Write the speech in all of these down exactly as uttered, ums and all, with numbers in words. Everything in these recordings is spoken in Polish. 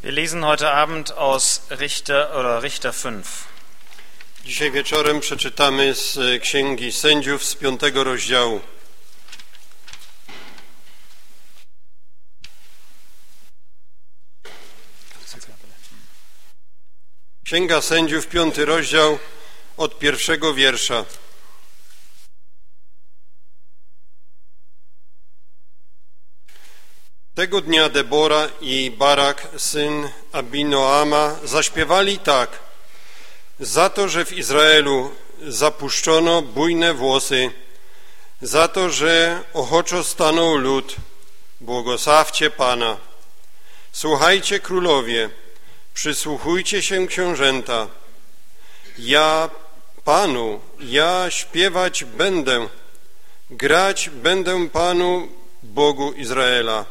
Wir lesen heute Abend aus Richter oder Richter fünf. Dzisiaj wieczorem przeczytamy z Księgi Sędziów z piątego rozdziału. Księga Sędziów, piąty rozdział, od pierwszego wiersza. Tego dnia Debora i Barak, syn Abinoama, zaśpiewali tak: za to, że w Izraelu zapuszczono bujne włosy, za to, że ochoczo stanął lud, błogosławcie Pana. Słuchajcie, królowie, przysłuchujcie się, książęta. Ja Panu, ja śpiewać będę, grać będę Panu, Bogu Izraela.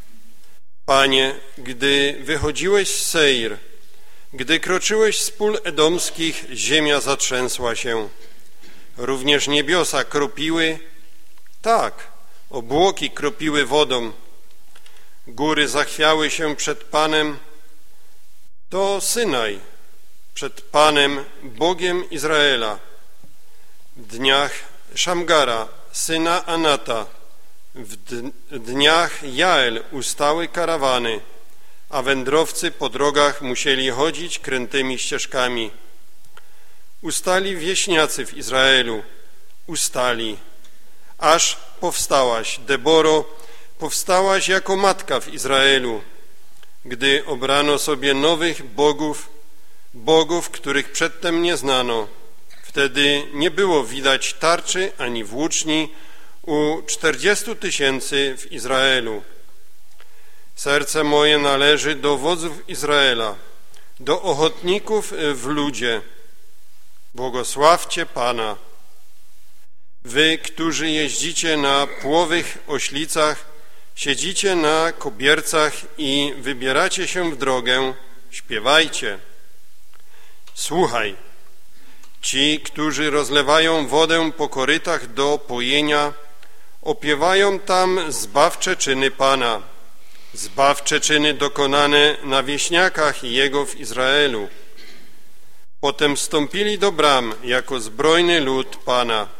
Panie, gdy wychodziłeś z Seir, gdy kroczyłeś z pól edomskich, ziemia zatrzęsła się. Również niebiosa kropiły, tak, obłoki kropiły wodą. Góry zachwiały się przed Panem, to Synaj, przed Panem, Bogiem Izraela. W dniach Szamgara, syna Anata, w dniach Jael ustały karawany, a wędrowcy po drogach musieli chodzić krętymi ścieżkami. Ustali wieśniacy w Izraelu, ustali, aż powstałaś, Deboro, powstałaś jako matka w Izraelu, gdy obrano sobie nowych bogów, bogów, których przedtem nie znano. Wtedy nie było widać tarczy ani włóczni u czterdziestu tysięcy w Izraelu. Serce moje należy do wodzów Izraela, do ochotników w ludzie. Błogosławcie Pana. Wy, którzy jeździcie na płowych oślicach, siedzicie na kobiercach i wybieracie się w drogę, śpiewajcie. Słuchaj, ci, którzy rozlewają wodę po korytach do pojenia, opiewają tam zbawcze czyny Pana, zbawcze czyny dokonane na wieśniakach Jego w Izraelu. Potem wstąpili do bram jako zbrojny lud Pana.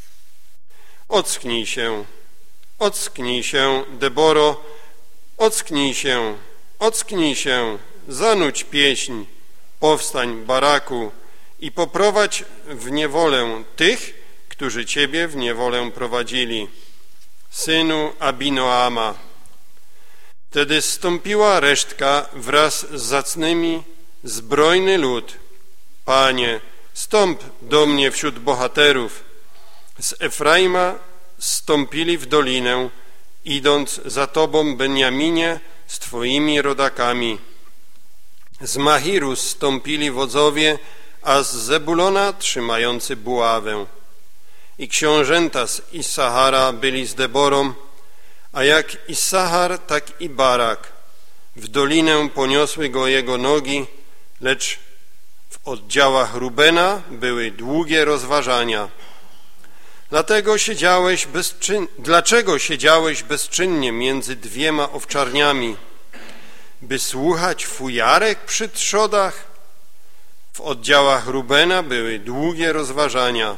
Ocknij się, ocknij się, Deboro, ocknij się, ocknij się, zanudź pieśń, powstań, Baraku, i poprowadź w niewolę tych, którzy Ciebie w niewolę prowadzili, synu Abinoama. Wtedy zstąpiła resztka wraz z zacnymi, zbrojny lud. Panie, stąp do mnie wśród bohaterów. Z Efraima zstąpili w dolinę, idąc za Tobą, Benjaminie, z Twoimi rodakami. Z Machiru zstąpili wodzowie, a z Zebulona trzymający buławę. I książęta z Issachara byli z Deborą, a jak Issachar, tak i Barak. W dolinę poniosły go jego nogi, lecz w oddziałach Rubena były długie rozważania. Dlatego siedziałeś bezczyn... Dlaczego siedziałeś bezczynnie między dwiema owczarniami, by słuchać fujarek przy trzodach? W oddziałach Rubena były długie rozważania.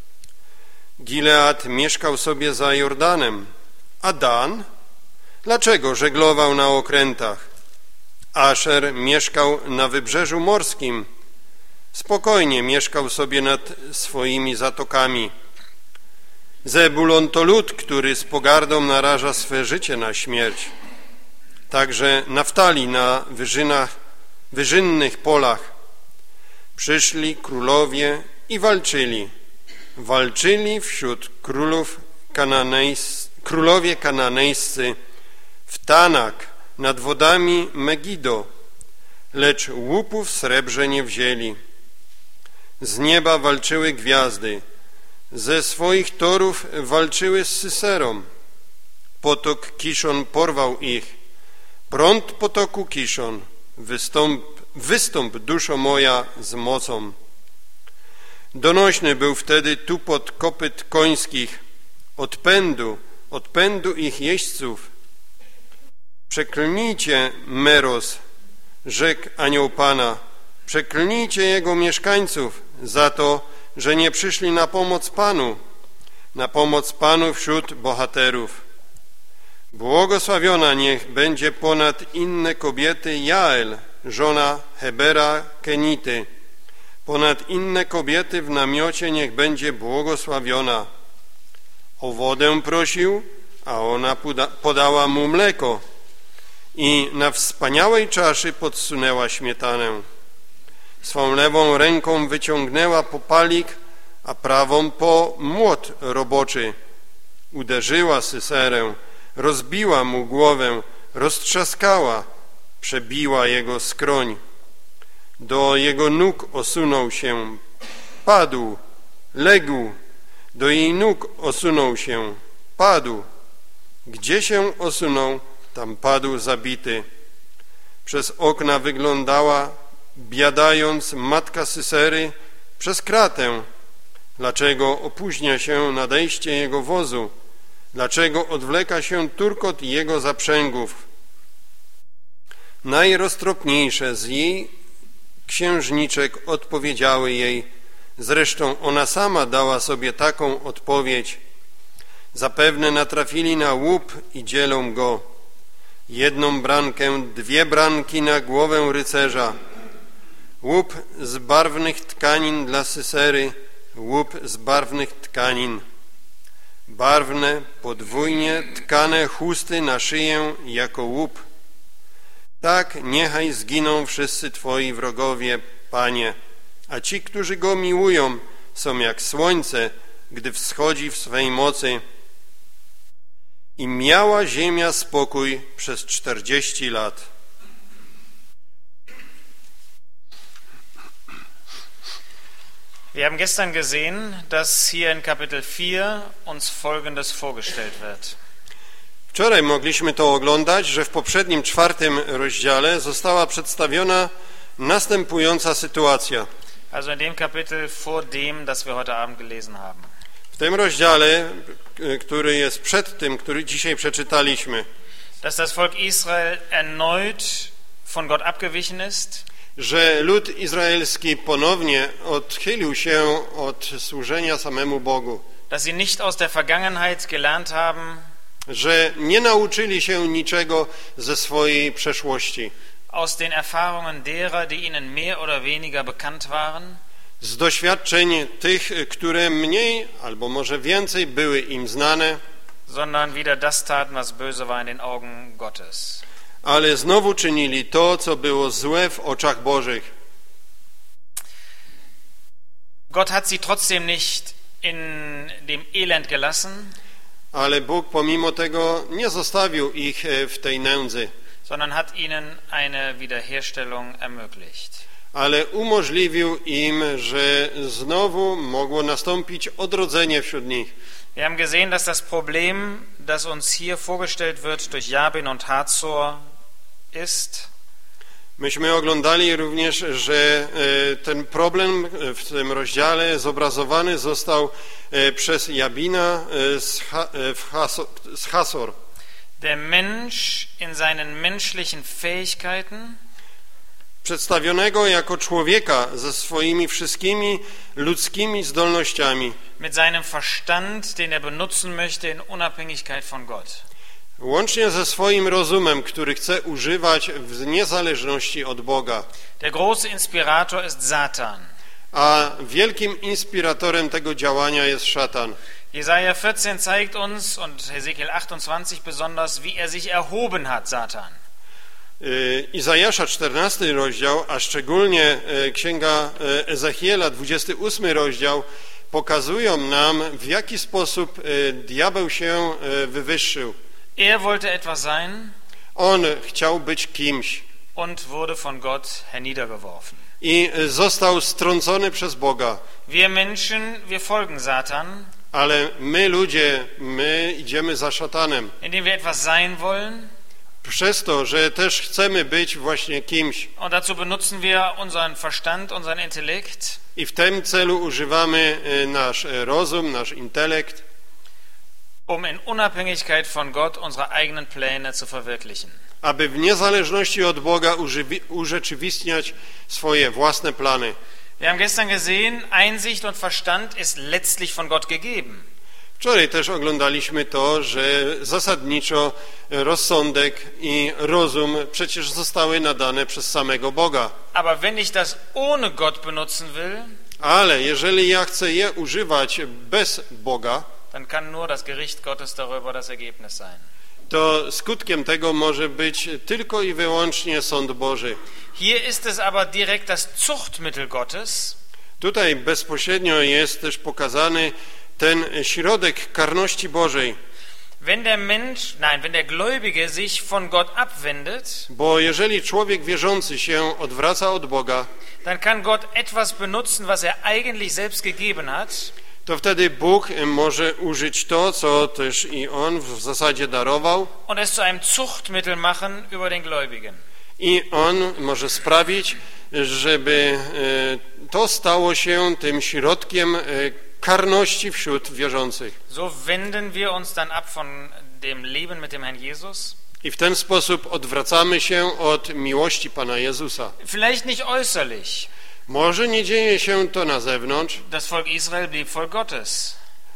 Gilead mieszkał sobie za Jordanem, a Dan? Dlaczego żeglował na okrętach? Asher mieszkał na wybrzeżu morskim, spokojnie mieszkał sobie nad swoimi zatokami. Zebulon to lud, który z pogardą naraża swe życie na śmierć. Także Naftali na wyżynach, wyżynnych polach. Przyszli królowie i walczyli. Walczyli wśród królów kananejs, królowie kananejscy w Tanak nad wodami Megido, lecz łupów w srebrze nie wzięli. Z nieba walczyły gwiazdy, ze swoich torów walczyły z Syserą. Potok Kiszon porwał ich. Prąd potoku Kiszon, wystąp, wystąp duszo moja z mocą. Donośny był wtedy tupot kopyt końskich, odpędu, odpędu ich jeźdźców. Przeklnijcie Meros, rzekł anioł Pana: przeklnijcie jego mieszkańców za to, że nie przyszli na pomoc Panu, na pomoc Panu wśród bohaterów. Błogosławiona niech będzie ponad inne kobiety Jael, żona Hebera Kenity. Ponad inne kobiety w namiocie niech będzie błogosławiona. O wodę prosił, a ona podała mu mleko i na wspaniałej czaszy podsunęła śmietanę. Swą lewą ręką wyciągnęła popalik, a prawą po młot roboczy. Uderzyła Syserę, rozbiła mu głowę, roztrzaskała, przebiła jego skroń. Do jego nóg osunął się, padł, legł, do jej nóg osunął się, padł. Gdzie się osunął, tam padł zabity. Przez okna wyglądała, biadając, matka Sysery przez kratę. Dlaczego opóźnia się nadejście jego wozu? Dlaczego odwleka się turkot jego zaprzęgów? Najroztropniejsze z jej księżniczek odpowiedziały jej, zresztą ona sama dała sobie taką odpowiedź: zapewne natrafili na łup i dzielą go. Jedną brankę, dwie branki na głowę rycerza. Łup z barwnych tkanin dla Sysery, łup z barwnych tkanin. Barwne, podwójnie tkane chusty na szyję jako łup. Tak niechaj zginą wszyscy Twoi wrogowie, Panie, a ci, którzy Go miłują, są jak słońce, gdy wschodzi w swej mocy. I miała ziemia spokój przez czterdzieści lat. Wir haben gestern gesehen, dass hier in Kapitel vier uns Folgendes vorgestellt wird. Wczoraj mogliśmy to oglądać, że w poprzednim czwartym rozdziale została przedstawiona następująca sytuacja. Also in dem Kapitel vor dem, das wir heute Abend gelesen haben. W tym rozdziale, który jest przed tym, który dzisiaj przeczytaliśmy, dass das Volk Israel erneut von Gott abgewichen ist, że lud izraelski ponownie odchylił się od służenia samemu Bogu, dass sie nicht aus der Vergangenheit gelernt haben, że nie nauczyli się niczego ze swojej przeszłości, aus den Erfahrungen derer, die ihnen mehr oder weniger bekannt waren, z doświadczeń tych, które mniej albo może więcej były im znane, sondern wieder das taten, was böse war in den Augen Gottes. ale znowu czynili to, co było złe w oczach Bożych. Gott hat sie trotzdem nicht in dem Elend gelassen, Ale Bóg pomimo tego nie zostawił ich w tej nędzy, sondern hat ihnen eine Wiederherstellung ermöglicht. ale umożliwił im, że znowu mogło nastąpić odrodzenie wśród nich. Wir haben gesehen, dass das Problem, das uns hier vorgestellt wird durch Jabin und Hazor, ist, Myśmy oglądali również, że ten problem w tym rozdziale zobrazowany został przez Jabina z Hasor. der Mensch in seinen menschlichen Fähigkeiten, Przedstawionego jako człowieka ze swoimi wszystkimi ludzkimi zdolnościami, mit seinem Verstand, den er benutzen möchte in Unabhängigkeit von Gott. łącznie ze swoim rozumem, który chce używać w niezależności od Boga. Der große Inspirator ist Satan. A wielkim inspiratorem tego działania jest szatan. Jesaja vierzehn zeigt uns, und Hesekiel achtundzwanzig besonders, wie er sich erhoben hat, Satan. Izajasza czternasty rozdział, a szczególnie Księga Ezechiela dwudziesty ósmy rozdział pokazują nam, w jaki sposób diabeł się wywyższył. Er wollte etwas sein On chciał być kimś und wurde von Gott herniedergeworfen. i został strącony przez Boga. Wir Menschen, wir folgen Satan, Ale my ludzie, my idziemy za szatanem. indem wir etwas sein wollen, Przez to, że też chcemy być właśnie kimś und dazu benutzen wir unseren Verstand, unseren Intellekt, i w tym celu używamy nasz rozum, nasz intelekt, um in Unabhängigkeit von Gott unsere eigenen Pläne zu verwirklichen. aby w niezależności od Boga urzeczywistniać swoje własne plany. Wir haben gestern gesehen, Einsicht und Verstand ist letztlich von Gott gegeben. Wczoraj też oglądaliśmy to, że zasadniczo rozsądek i rozum przecież zostały nadane przez samego Boga. Aber wenn ich das ohne Gott benutzen will, Ale jeżeli ja chcę je używać bez Boga, dann kann nur das Gericht Gottes darüber das Ergebnis sein. to skutkiem tego może być tylko i wyłącznie sąd Boży. Hier ist es aber direkt das Zuchtmittel Gottes. Tutaj bezpośrednio jest też pokazany ten środek karności Bożej. Wenn der Mensch, nein, wenn der Gläubige sich von Gott abwendet, Bo jeżeli człowiek wierzący się odwraca od Boga, dann kann Gott etwas benutzen, was er eigentlich selbst gegeben hat, to wtedy Bóg może użyć to, co też i On w zasadzie darował, und es zu einem Zuchtmittel machen über den Gläubigen. i On może sprawić, żeby e, to stało się tym środkiem e, karności wśród wierzących. So wenden wir uns dann ab von dem Leben mit dem Herrn Jesus. I w ten sposób odwracamy się od miłości Pana Jezusa. Vielleicht nicht äußerlich. Może nie dzieje się to na zewnątrz, Das Volk Israel blieb Volk Gottes.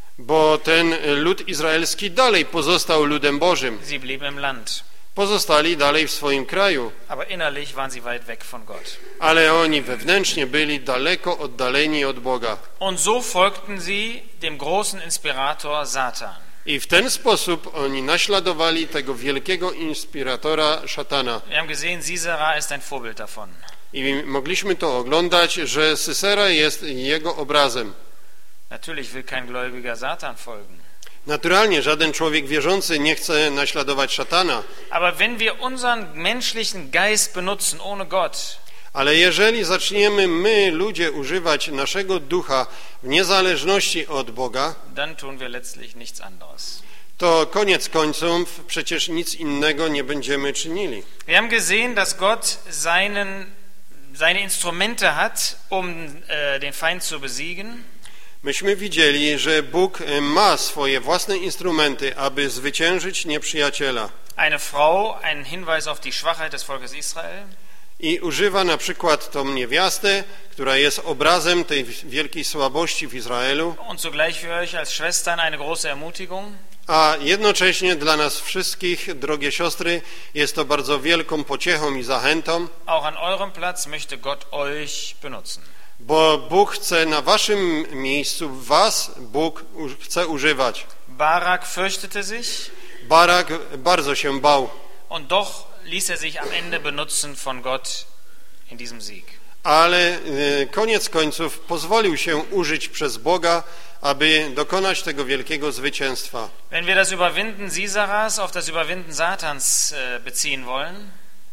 bo ten lud izraelski dalej pozostał ludem Bożym. Sie blieben im Land. Pozostali dalej w swoim kraju, Aber innerlich waren sie weit weg von Gott. ale oni wewnętrznie byli daleko oddaleni od Boga. Und so folgten sie dem großen Inspirator Satan. I w ten sposób oni naśladowali tego wielkiego inspiratora szatana. Wir haben gesehen, Sisera ist ein Vorbild davon. I mogliśmy to oglądać, że Sysera jest jego obrazem. Natürlich will kein Gläubiger Satan folgen. Naturalnie żaden człowiek wierzący nie chce naśladować szatana, Aber wenn wir unseren menschlichen Geist benutzen ohne Gott, ale jeżeli zaczniemy my, ludzie, używać naszego ducha w niezależności od Boga, dann tun wir letztlich nichts anderes. to koniec końców przecież nic innego nie będziemy czynili. Wir haben gesehen, dass Gott seinen, seine Instrumente hat, um äh, den Feind zu besiegen. Myśmy widzieli, że Bóg ma swoje własne instrumenty, aby zwyciężyć nieprzyjaciela. Eine Frau, ein Hinweis auf die Schwachheit des Volkes Israel. I używa na przykład tą niewiastę, która jest obrazem tej wielkiej słabości w Izraelu, Und zugleich für euch als Schwestern eine große Ermutigung. a jednocześnie dla nas wszystkich, drogie siostry, jest to bardzo wielką pociechą i zachętą, Auch an eurem Platz möchte Gott euch benutzen. bo Bóg chce na waszym miejscu, was Bóg chce używać. Barak fürchtete sich Barak bardzo się bał, und doch ließ er sich am Ende benutzen von Gott in diesem Sieg. ale y, koniec końców pozwolił się użyć przez Boga, aby dokonać tego wielkiego zwycięstwa. Wenn wir das Überwinden Siseras auf das Überwinden Satans äh, beziehen wollen,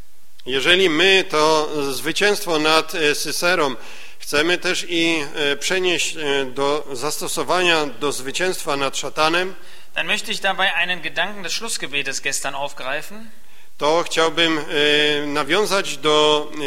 Jeżeli my to zwycięstwo nad e, Syserą chcemy też i e, przenieść e, do zastosowania do zwycięstwa nad szatanem, dann möchte ich dabei einen Gedanken des Schlussgebetes gestern aufgreifen. to chciałbym e, nawiązać do e,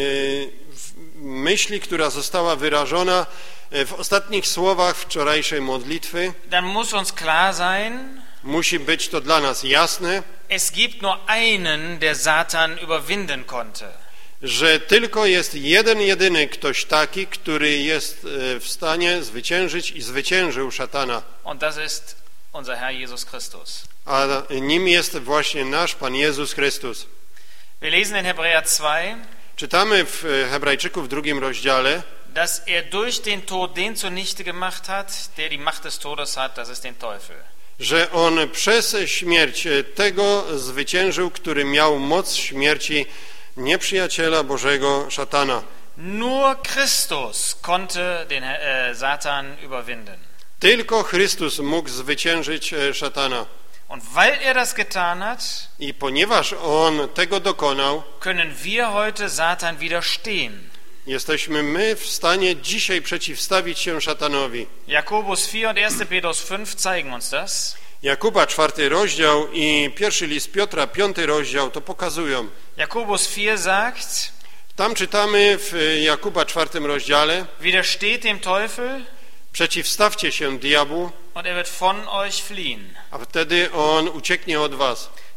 myśli, która została wyrażona w ostatnich słowach wczorajszej modlitwy. Dann muss uns klar sein, Musi być to dla nas jasne, es gibt nur einen, der Satan überwinden konnte. że tylko jest jeden, jedyny ktoś taki, który jest e, w stanie zwyciężyć i zwyciężył szatana. Und das ist unser Herr Jesus Christus. A nim jest właśnie nasz Pan Jezus Chrystus. Wir lesen in Hebräer zwei, Czytamy w Hebrajczyków w drugim rozdziale, dass er durch den Tod den zunichte gemacht hat, der die Macht des Todes hat, das ist den Teufel. że On przez śmierć tego zwyciężył, który miał moc śmierci, nieprzyjaciela Bożego, szatana. Nur Christus konnte den äh, Satan überwinden. Tylko Chrystus mógł zwyciężyć szatana. Und weil er das getan hat, I ponieważ On tego dokonał, können wir heute Satan widerstehen. jesteśmy my w stanie dzisiaj przeciwstawić się szatanowi. Jakobus vier und erster Petrus fünf zeigen uns das. Jakuba czwarty rozdział i pierwszy list Piotra piąty rozdział to pokazują. Jakobus vier sagt, Tam czytamy w Jakuba czwartym rozdziale: widersteht dem Teufel przeciwstawcie się diabłu, und er wird von euch fliehen. a wtedy on ucieknie od was.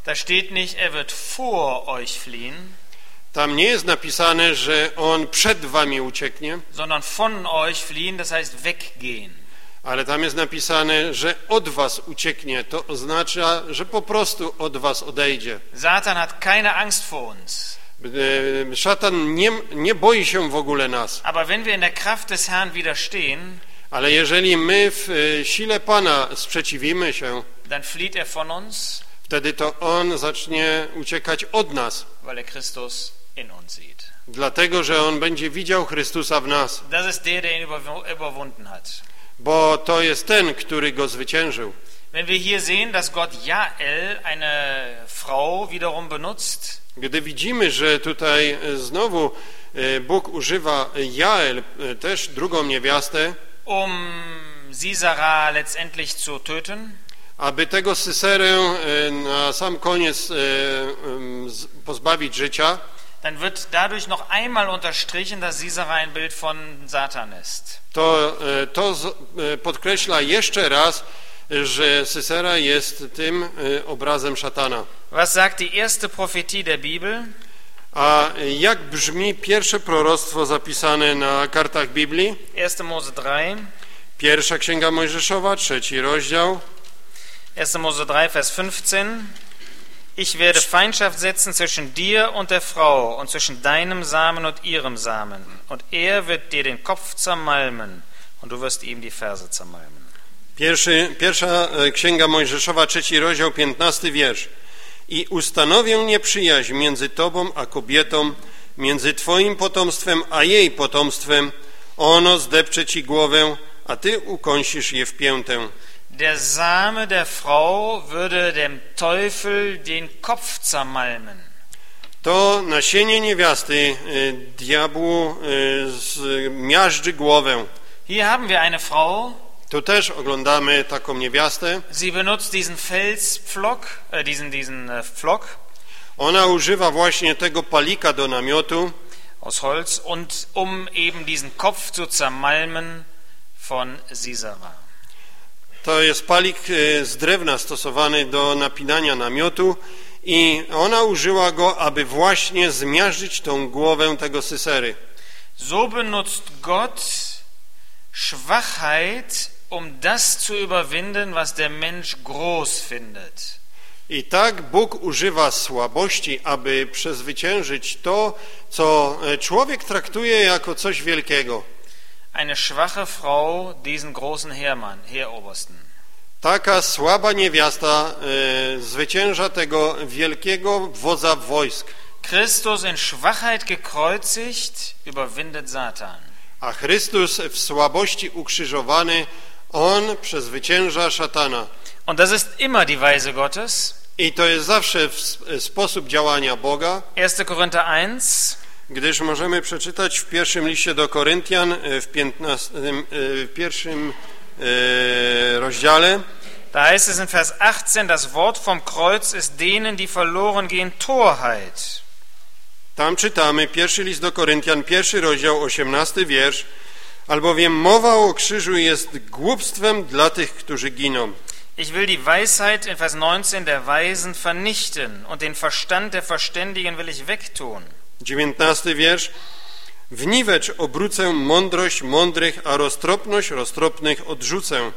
Da steht nicht, er wird vor euch fliehen, Tam nie jest napisane, że on przed wami ucieknie, sondern von euch fliehen, das heißt weggehen. ale tam jest napisane, że od was ucieknie. To oznacza, że po prostu od was odejdzie. Satan hat keine Angst vor uns. E, Szatan nie, nie boi się w ogóle nas, Aber wenn wir in der Kraft des Herrn widerstehen, ale jeżeli my w e, sile Pana sprzeciwimy się, dann flieht er von uns, wtedy to on zacznie uciekać od nas, weil er Christus in uns sieht. dlatego, że on będzie widział Chrystusa w nas, Das ist der, der ihn überw- überwunden hat. bo to jest ten, który go zwyciężył. Wenn wir hier sehen, dass Gott Jael, eine Frau, wiederum benutzt, Gdy widzimy, że tutaj e, znowu e, Bóg używa Jael, e, też drugą niewiastę, um Sisera letztendlich zu töten, aby tego Syserę e, na sam koniec e, em, z- pozbawić życia, dann wird dadurch noch einmal unterstrichen, dass Sisera ein Bild von Satan ist. to e, to z- e, podkreśla jeszcze raz, e, że Sysera jest tym e, obrazem szatana. Was sagt die erste Prophetie der Bibel? A jak brzmi pierwsze proroctwo zapisane na kartach Biblii? erster Mose drei. Pierwsza Księga Mojżeszowa, trzeci rozdział. erster Mose drei, Vers fünfzehn. Ich werde Feindschaft setzen zwischen dir und der Frau und zwischen deinem Samen und ihrem Samen. Und er wird dir den Kopf zermalmen und du wirst ihm die Ferse zermalmen. Pierwszy, pierwsza e, Księga Mojżeszowa, trzeci rozdział, piętnasty wiersz. I ustanowię nieprzyjaźń między tobą a kobietą, między twoim potomstwem a jej potomstwem. Ono zdepcze ci głowę, a ty ukąsisz je w piętę. Der Same der Frau würde dem Teufel den Kopf zermalmen. To nasienie niewiasty e, diabłu e, zmiażdży głowę. Hier haben wir eine Frau, Tu też oglądamy taką niewiastę. sie benutzt diesen Felspflock, äh, diesen, diesen äh, Pflock Ona używa właśnie tego palika do namiotu, aus Holz, und um eben diesen Kopf zu zermalmen von Sisera. to jest palik e, z drewna stosowany do napinania namiotu i ona użyła go, aby właśnie zmiażdżyć tą głowę tego Sysery. So benutzt Gott Schwachheit, um das zu überwinden, was der Mensch groß findet. I tak Bóg używa słabości, aby przezwyciężyć to, co e, człowiek traktuje jako coś wielkiego. Eine schwache Frau diesen großen Heermann, Heerobersten. Taka słaba niewiasta e, zwycięża tego wielkiego wodza wojsk. Christus in Schwachheit gekreuzigt, überwindet Satan. A Chrystus w słabości ukrzyżowany, On przezwycięża szatana. Und das ist immer die Weise Gottes. I to jest zawsze w s- sposób działania Boga, erster Korinther eins, gdyż możemy przeczytać w pierwszym liście do Koryntian, e, w, piętnastym, e, w pierwszym e, rozdziale, da heißt es in Vers achtzehn, das Wort vom Kreuz ist denen, die verloren gehen, Torheit. tam czytamy, pierwszy list do Koryntian, pierwszy rozdział, osiemnasty wiersz, albowiem mowa o krzyżu jest głupstwem dla tych, którzy giną. Ich will die Weisheit in Vers neunzehn der Weisen vernichten und den Verstand der Verständigen will ich wegtun. dziewiętnasty wiersz, w niwecz obrócę mądrość mądrych, a roztropność roztropnych odrzucę.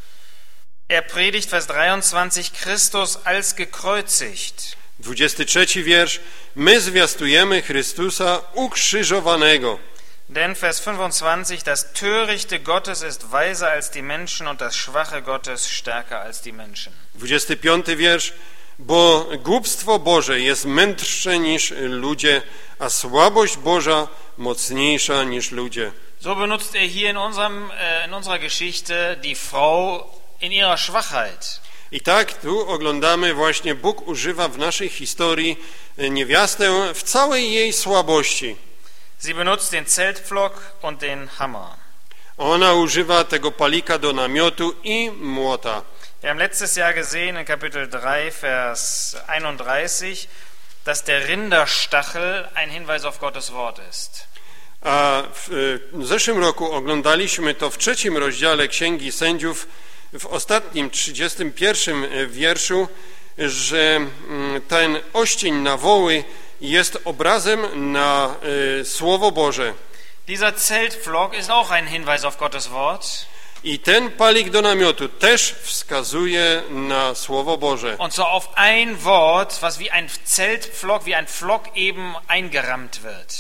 Er predigt Vers dreiundzwanzig Christus als gekreuzigt. dwudziesty trzeci wiersz, my zwiastujemy Chrystusa ukrzyżowanego. Denn Vers fünfundzwanzig, das Törichte Gottes ist weiser als die Menschen und das Schwache Gottes stärker als die Menschen. dwudziesty piąty wiersz, bo głupstwo Boże jest mędrsze niż ludzie, a słabość Boża mocniejsza niż ludzie. So benutzt er hier in, unserem, äh, in unserer Geschichte die Frau in ihrer Schwachheit. I tak tu oglądamy właśnie, Bóg używa w naszej historii niewiastę w całej jej słabości. Sie benutzt den Zeltpflock und den Hammer. Ona używa tego palika do namiotu i młota. Wir haben letztes Jahr gesehen in Kapitel drei, Vers einunddreißig, dass der Rinderstachel ein Hinweis auf Gottes Wort ist. A w, w zeszłym roku oglądaliśmy to w trzecim rozdziale Księgi Sędziów, w ostatnim, trzydziestym pierwszym wierszu, że ten oścień na woły jest obrazem na y, Słowo Boże. Dieser Zeltpflock ist auch ein Hinweis auf Gottes Wort. I ten palik do namiotu też wskazuje na Słowo Boże. Und so auf ein Wort, was wie ein Zeltpflock, wie ein Pflock eben eingerammt wird.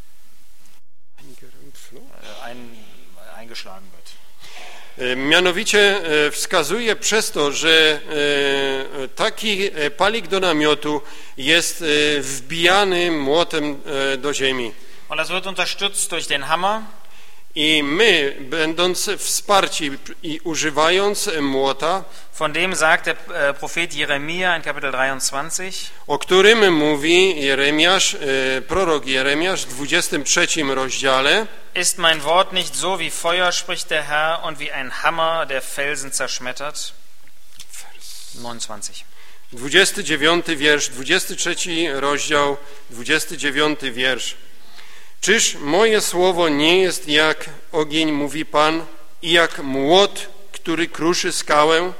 Ein, eingeschlagen wird. Mianowicie wskazuje przez to, że taki palik do namiotu jest wbijany młotem do ziemi. Und das wird unterstützt durch den Hammer. I my, będąc wsparci i używając młota, von dem sagt der Prophet Jeremia in Kapitel dreiundzwanzig, o którym mówi Jeremiasz, prorok Jeremiasz w dwudziestym trzecim rozdziale, ist mein Wort nicht so wie Feuer, spricht der Herr, und wie ein Hammer, der Felsen zerschmettert? neunundzwanzig. dwudziesty dziewiąty wiersz, dwudziesty trzeci rozdział, dwudziesty dziewiąty wiersz. Czyż moje słowo nie jest jak ogień, mówi Pan, i jak młot, który kruszy skałę?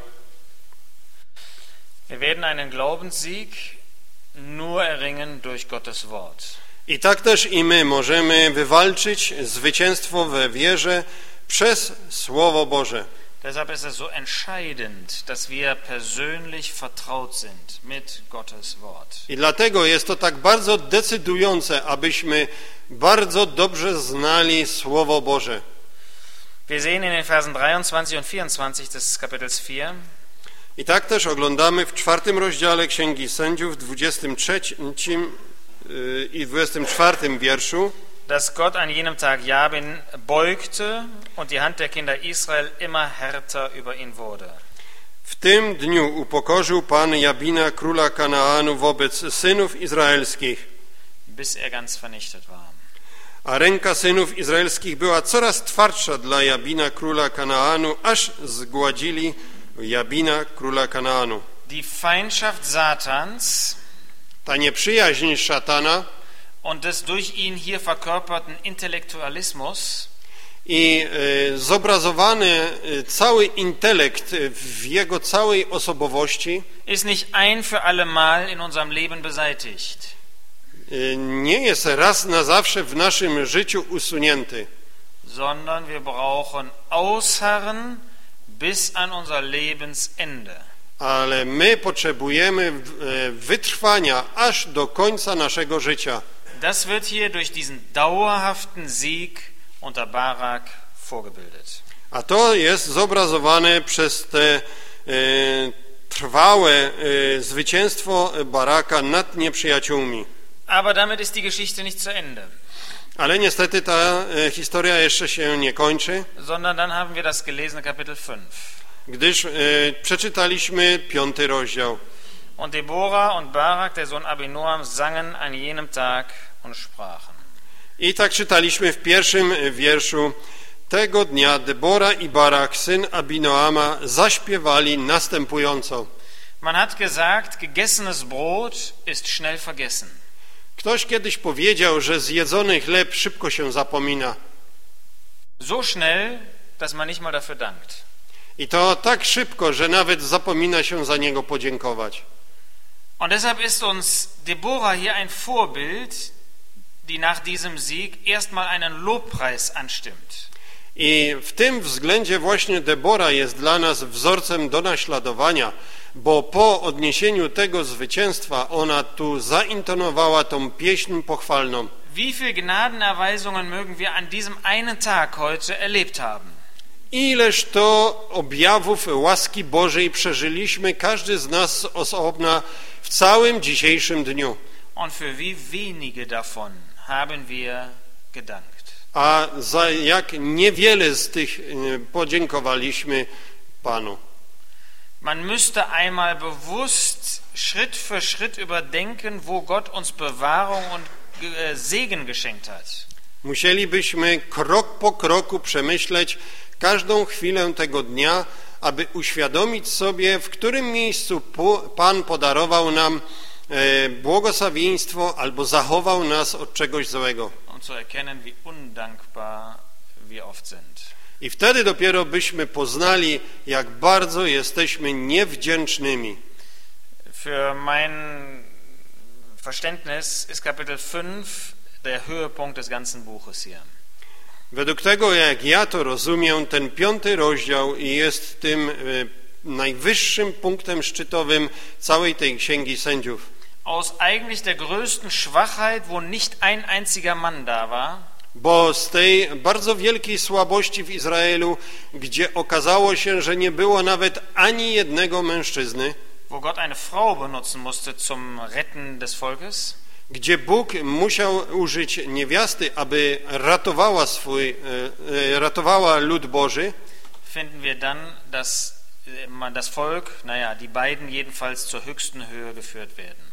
Wir werden einen Glaubenssieg nur erringen durch Gottes Wort. I tak też i my możemy wywalczyć zwycięstwo we wierze przez Słowo Boże. Deshalb ist es so entscheidend, dass wir persönlich vertraut sind mit Gottes Wort. I dlatego jest to tak bardzo decydujące, abyśmy bardzo dobrze znali Słowo Boże. Wir sehen in den Versen dreiundzwanzig und vierundzwanzig des Kapitels vier. I tak też oglądamy w czwartym rozdziale Księgi Sędziów, dwudziestym trzecim i dwudziestym czwartym wierszu, dass Gott an jenem Tag Jabin beugte und die Hand der Kinder Israel immer härter über ihn wurde. W tym dniu upokorzył Pan Jabina, króla Kanaanu, wobec synów izraelskich, bis er ganz vernichtet war. A ręka synów izraelskich była coraz twardsza dla Jabina, króla Kanaanu, aż zgładzili Jabina, króla Kanaanu. Die Feindschaft Satans, ta nieprzyjaźń szatana und des durch ihn hier verkörperten Intellektualismus i y, zobrazowany y, cały intelekt w jego całej osobowości ist nicht ein für alle Mal in unserem Leben beseitigt. Y, nie jest raz na zawsze w naszym życiu usunięty, sondern wir brauchen Ausharren bis an unser Lebensende. Ale my potrzebujemy y, wytrwania aż do końca naszego życia. Das wird hier durch diesen dauerhaften Sieg unter Barak vorgebildet. A to jest zobrazowane przez te e, trwałe e, zwycięstwo Baraka nad nieprzyjaciółmi. Aber damit ist die Geschichte nicht zu Ende. Ale niestety ta e, historia jeszcze się nie kończy, sondern dann haben wir das gelesene Kapitel fünf. Gdyż e, przeczytaliśmy piąty rozdział. Und Deborah und Barak, der Sohn Abinoam, sangen an jenem Tag und sprachen. I tak czytaliśmy w pierwszym wierszu. Tego dnia Debora i Barak, syn Abinoama, zaśpiewali następująco. Man hat gesagt, gegessenes Brot ist schnell vergessen. Ktoś kiedyś powiedział, że zjedzony chleb szybko się zapomina. So schnell, dass man nicht mal dafür dankt. I to tak szybko, że nawet zapomina się za niego podziękować. Und deshalb ist uns Deborah hier ein Vorbild, die nach diesem Sieg erstmal einen Lobpreis anstimmt. I w tym względzie właśnie Debora jest dla nas wzorcem do naśladowania, bo po odniesieniu tego zwycięstwa ona tu zaintonowała tą pieśń pochwalną. Wie viele Gnadenerweisungen mögen wir an diesem einen Tag heute erlebt haben? Ileż to objawów łaski Bożej przeżyliśmy, każdy z nas z osobna, w całym dzisiejszym dniu. Und für wie wenige davon haben wir gedankt. A za jak niewiele z tych podziękowaliśmy Panu. Man müsste einmal bewusst Schritt für Schritt überdenken, wo Gott uns Bewahrung und Segen geschenkt hat. Musielibyśmy krok po kroku przemyśleć każdą chwilę tego dnia, aby uświadomić sobie, w którym miejscu Pan podarował nam błogosławieństwo albo zachował nas od czegoś złego. Und zu erkennen, wie undankbar wir oft sind. I wtedy dopiero byśmy poznali, jak bardzo jesteśmy niewdzięcznymi. Für mein Verständnis ist Kapitel fünf der Höhepunkt des ganzen Buches hier. Według tego, jak ja to rozumiem, ten piąty rozdział jest tym e, najwyższym punktem szczytowym całej tej Księgi Sędziów. Aus eigentlich der größten Schwachheit, wo nicht ein einziger Mann da war, Bo z tej bardzo wielkiej słabości w Izraelu, gdzie okazało się, że nie było nawet ani jednego mężczyzny, wo Gott eine Frau benutzen musste zum Retten des Volkes, gdzie Bóg musiał użyć niewiasty, aby ratowała swój, e, e, ratowała lud Boży, finden wir dann, dass man das Volk, naja, die beiden jedenfalls zur höchsten Höhe geführt werden.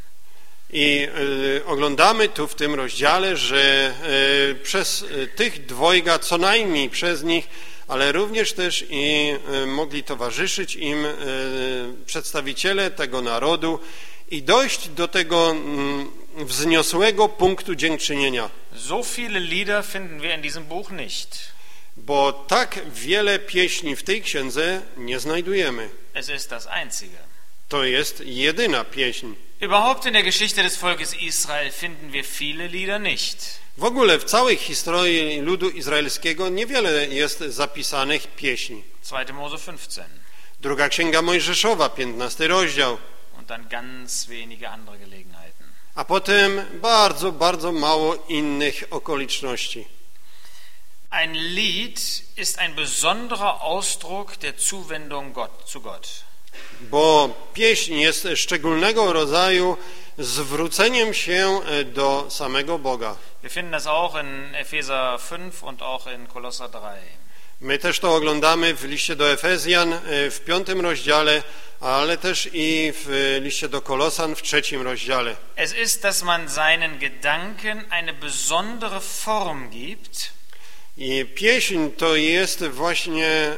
I e, oglądamy tu w tym rozdziale, że e, przez e, tych dwojga, co najmniej przez nich, ale również też i e, mogli towarzyszyć im e, przedstawiciele tego narodu i dojść do tego m, wzniosłego punktu dziękczynienia. So viele Lieder finden wir in diesem Buch nicht. Bo tak wiele pieśni w tej księdze nie znajdujemy. Es ist das einzige. To jest jedyna pieśń. Überhaupt in der Geschichte des Volkes Israel finden wir viele Lieder nicht. W ogóle w całej historii ludu izraelskiego niewiele jest zapisanych pieśni. zweite Mose fünfzehn. Druga Księga Mojżeszowa, piętnasty rozdział. Und dann ganz wenige andere Gelegenheiten. A potem bardzo, bardzo mało innych okoliczności. Ein Lied ist ein besonderer Ausdruck der Zuwendung Gott, zu Gott. Bo pieśń jest szczególnego rodzaju zwróceniem się do samego Boga. Wir finden das auch in Epheser fünf und auch in Kolosser drei. My też to oglądamy w liście do Efezjan w piątym rozdziale, ale też i w liście do Kolosan w trzecim rozdziale. Es ist, dass man seinen Gedanken eine besondere Form gibt. I pieśń to jest właśnie e,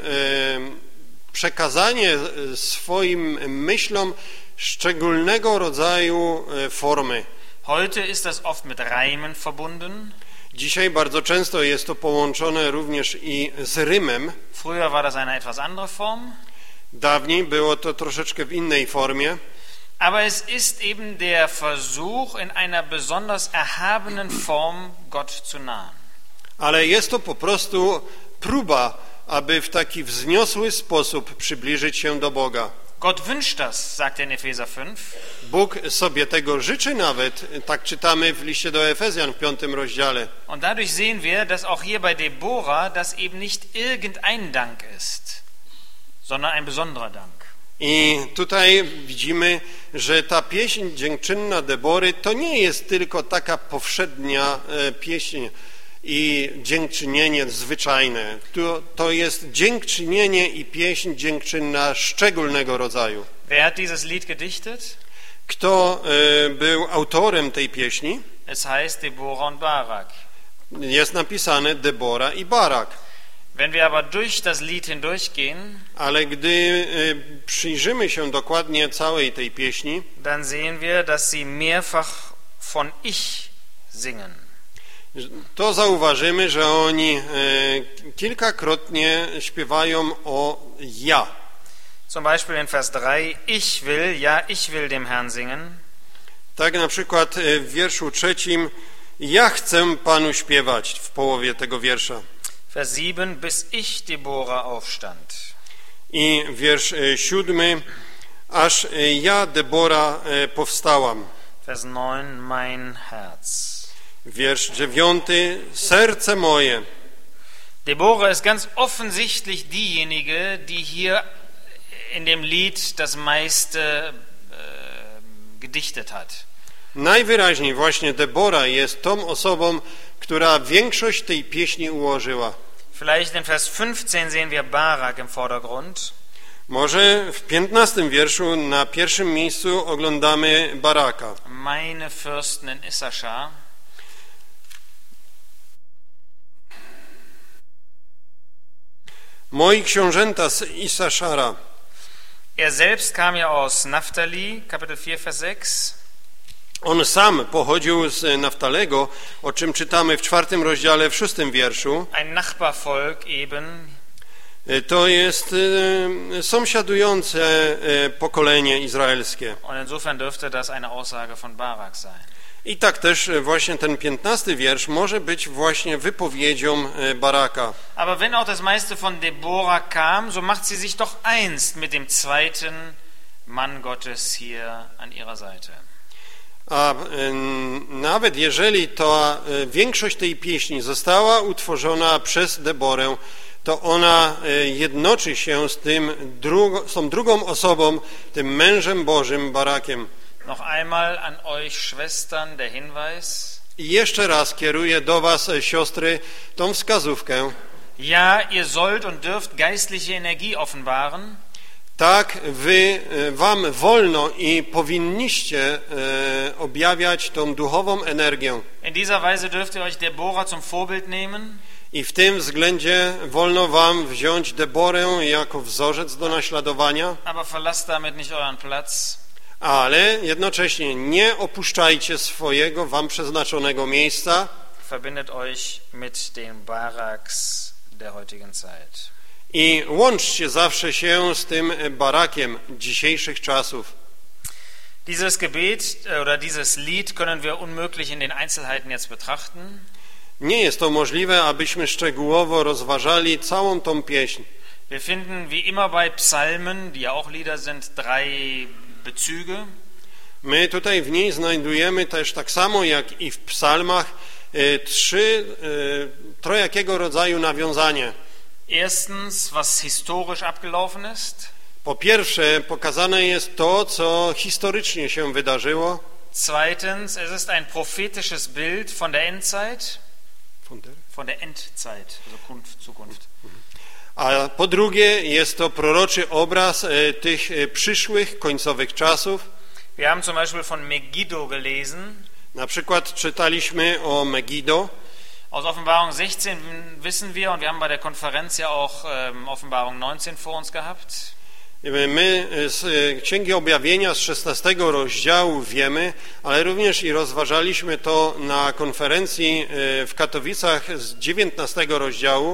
przekazanie swoim myślom szczególnego rodzaju e, formy. Heute ist das oft mit Reimen verbunden. Dzisiaj bardzo często jest to połączone również i z rymem. Früher war das eine etwas andere Form. Dawniej było to troszeczkę w innej formie. Aber es ist eben der Versuch, in einer besonders erhabenen Form Gott zu nahen. Ale jest to po prostu próba, aby w taki wzniosły sposób przybliżyć się do Boga. Gott wünscht das, sagt er in Epheser fünf. Bóg sobie tego życzy nawet, tak czytamy w liście do Efezjan w piątym rozdziale. Und dadurch sehen wir, dass auch hier bei Deborah das eben nicht irgendein Dank ist, sondern ein besonderer Dank. I tutaj widzimy, że ta pieśń dziękczynna Debory to nie jest tylko taka powszednia pieśń i dziękczynienie zwyczajne. To, to jest dziękczynienie i pieśń dziękczynna szczególnego rodzaju. Wer hat dieses Lied gedichtet? Kto e, był autorem tej pieśni? Es heißt Deborah und Barak. Jest napisane Debora i Barak. Wenn wir aber durch das Lied hindurchgehen, ale gdy e, przyjrzymy się dokładnie całej tej pieśni, dann sehen wir, dass sie mehrfach von ich singen. To zauważymy, że oni e, kilkakrotnie śpiewają o ja. Zum Beispiel in Vers drei, ich will, ja, ich will dem Herrn singen. Tak na przykład w wierszu trzecim, ja chcę Panu śpiewać, w połowie tego wiersza. Vers sieben, bis ich Deborah aufstand. I wiersz siódmy, aż ja, Debora, powstałam. Vers neun, mein Herz. Wiersz dziewiąty, serce moje. Deborah ist ganz offensichtlich diejenige, die hier in dem Lied das meiste äh, gedichtet hat. Najwyraźniej właśnie Debora jest tą osobą, która większość tej pieśni ułożyła. Vielleicht in Vers fünfzehn sehen wir Barak im Vordergrund. Może w piętnastym wierszu na pierwszym miejscu oglądamy Baraka. Meine Fürsten in Issachar. Moi książęta z Issachara. Er selbst kam ja aus Naphtali, Kapitel vier, Vers sechs. On sam pochodził z Naftalego, o czym czytamy w czwartym rozdziale, w szóstym wierszu. Ein Nachbarvolk eben. To jest e, sąsiadujące e, pokolenie izraelskie. Und insofern dürfte das eine Aussage von Barak sein. I tak też właśnie ten piętnasty wiersz może być właśnie wypowiedzią e, Baraka. Aber wenn auch das meiste von Deborah kam, so macht sie sich doch einst mit dem zweiten Mann Gottes hier an ihrer Seite. A e, nawet jeżeli ta e, większość tej pieśni została utworzona przez Deborę, to ona jednoczy się z, tym drugo, z tą drugą osobą, tym mężem Bożym, Barakiem. Noch einmal an euch Schwestern der Hinweis. I jeszcze raz kieruję do was, siostry, tą wskazówkę. Ja, ihr sollt und dürft geistliche Energie offenbaren. Tak, wy, wam wolno i powinniście e, objawiać tą duchową energię. In dieser Weise dürft ihr euch Deborah zum Vorbild nehmen. I w tym względzie wolno wam wziąć Deborę jako wzorzec do naśladowania, Aber verlasst damit nicht euren Platz. ale jednocześnie nie opuszczajcie swojego wam przeznaczonego miejsca. Verbindet euch mit den Baraks der heutigen Zeit. I łączcie zawsze się z tym Barakiem dzisiejszych czasów. Dieses Gebet oder dieses Lied können wir unmöglich in den Einzelheiten jetzt betrachten. Nie jest to możliwe, abyśmy szczegółowo rozważali całą tą pieśń. Wir finden wie immer bei Psalmen, die ja auch Lieder sind, drei Bezüge. My tutaj w niej znajdujemy też tak samo jak i w psalmach e, trzy e, trojakiego rodzaju nawiązanie. Erstens, was historisch abgelaufen ist. Po pierwsze, pokazane jest to, co historycznie się wydarzyło. Zweitens, es ist ein prophetisches Bild von der Endzeit. Von der? Von der Endzeit, also Zukunft. A po drugie, jest to proroczy obraz e, tych e, przyszłych, końcowych czasów. Wir haben zum Beispiel von Megiddo gelesen. Na przykład czytaliśmy o Megiddo. Aus Offenbarung sechzehn wissen wir, und wir haben bei der Konferenz ja auch ähm, Offenbarung neunzehn vor uns gehabt. My z Księgi Objawienia z szesnastego rozdziału wiemy, ale również i rozważaliśmy to na konferencji w Katowicach z dziewiętnastego rozdziału,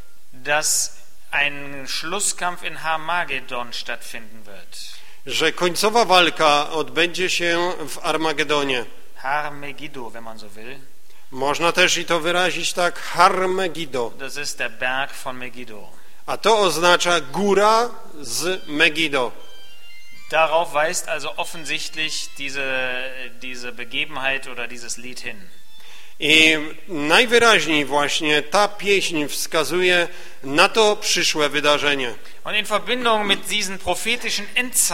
dass ein Schlusskampf in Harmagedon stattfinden wird. Że końcowa walka odbędzie się w Armagedonie. Har-Megiddo, wenn man so will. Można też i to wyrazić tak, Har-Megiddo. Das ist der Berg von Megiddo. A to oznacza góra z Megiddo. Darauf weist also offensichtlich diese, diese Begebenheit oder dieses Lied hin. I najwyraźniej właśnie ta pieśń wskazuje na to przyszłe wydarzenie. Und in Verbindung mit diesen prophetischen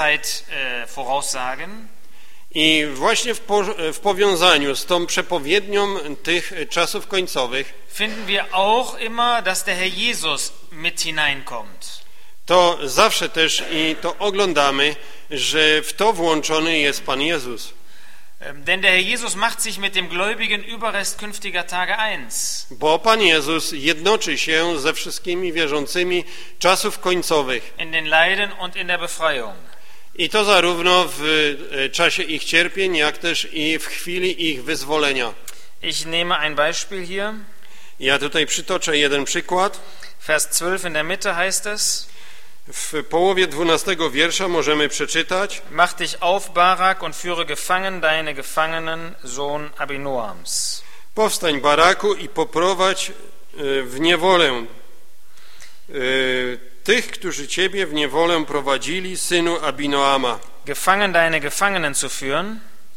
Endzeit-Voraussagen I właśnie w, po, w powiązaniu z tą przepowiednią tych czasów końcowych finden wir auch immer, dass der Herr Jesus mit hineinkommt. To zawsze też i to oglądamy, że w to włączony jest Pan Jezus. Denn der Herr Jesus macht sich mit dem gläubigen Überrest künftiger Tage eins. Bo Pan Jezus jednoczy się ze wszystkimi wierzącymi czasów końcowych. In den Leiden und in der Befreiung. I to zarówno w czasie ich cierpień, jak też i w chwili ich wyzwolenia. Ich nehme ein Beispiel hier. Ja tutaj przytoczę jeden przykład. Vers zwölf in der Mitte heißt es: W połowie dwunastego wiersza możemy przeczytać: Mach dich auf, Barak, und führe gefangen deine Gefangenen, Sohn Abinoams. Powstań, Baraku, i poprowadź w niewolę tych, którzy ciebie w niewolę prowadzili, synu Abinoama. Gefangen deine Gefangenen zu führen.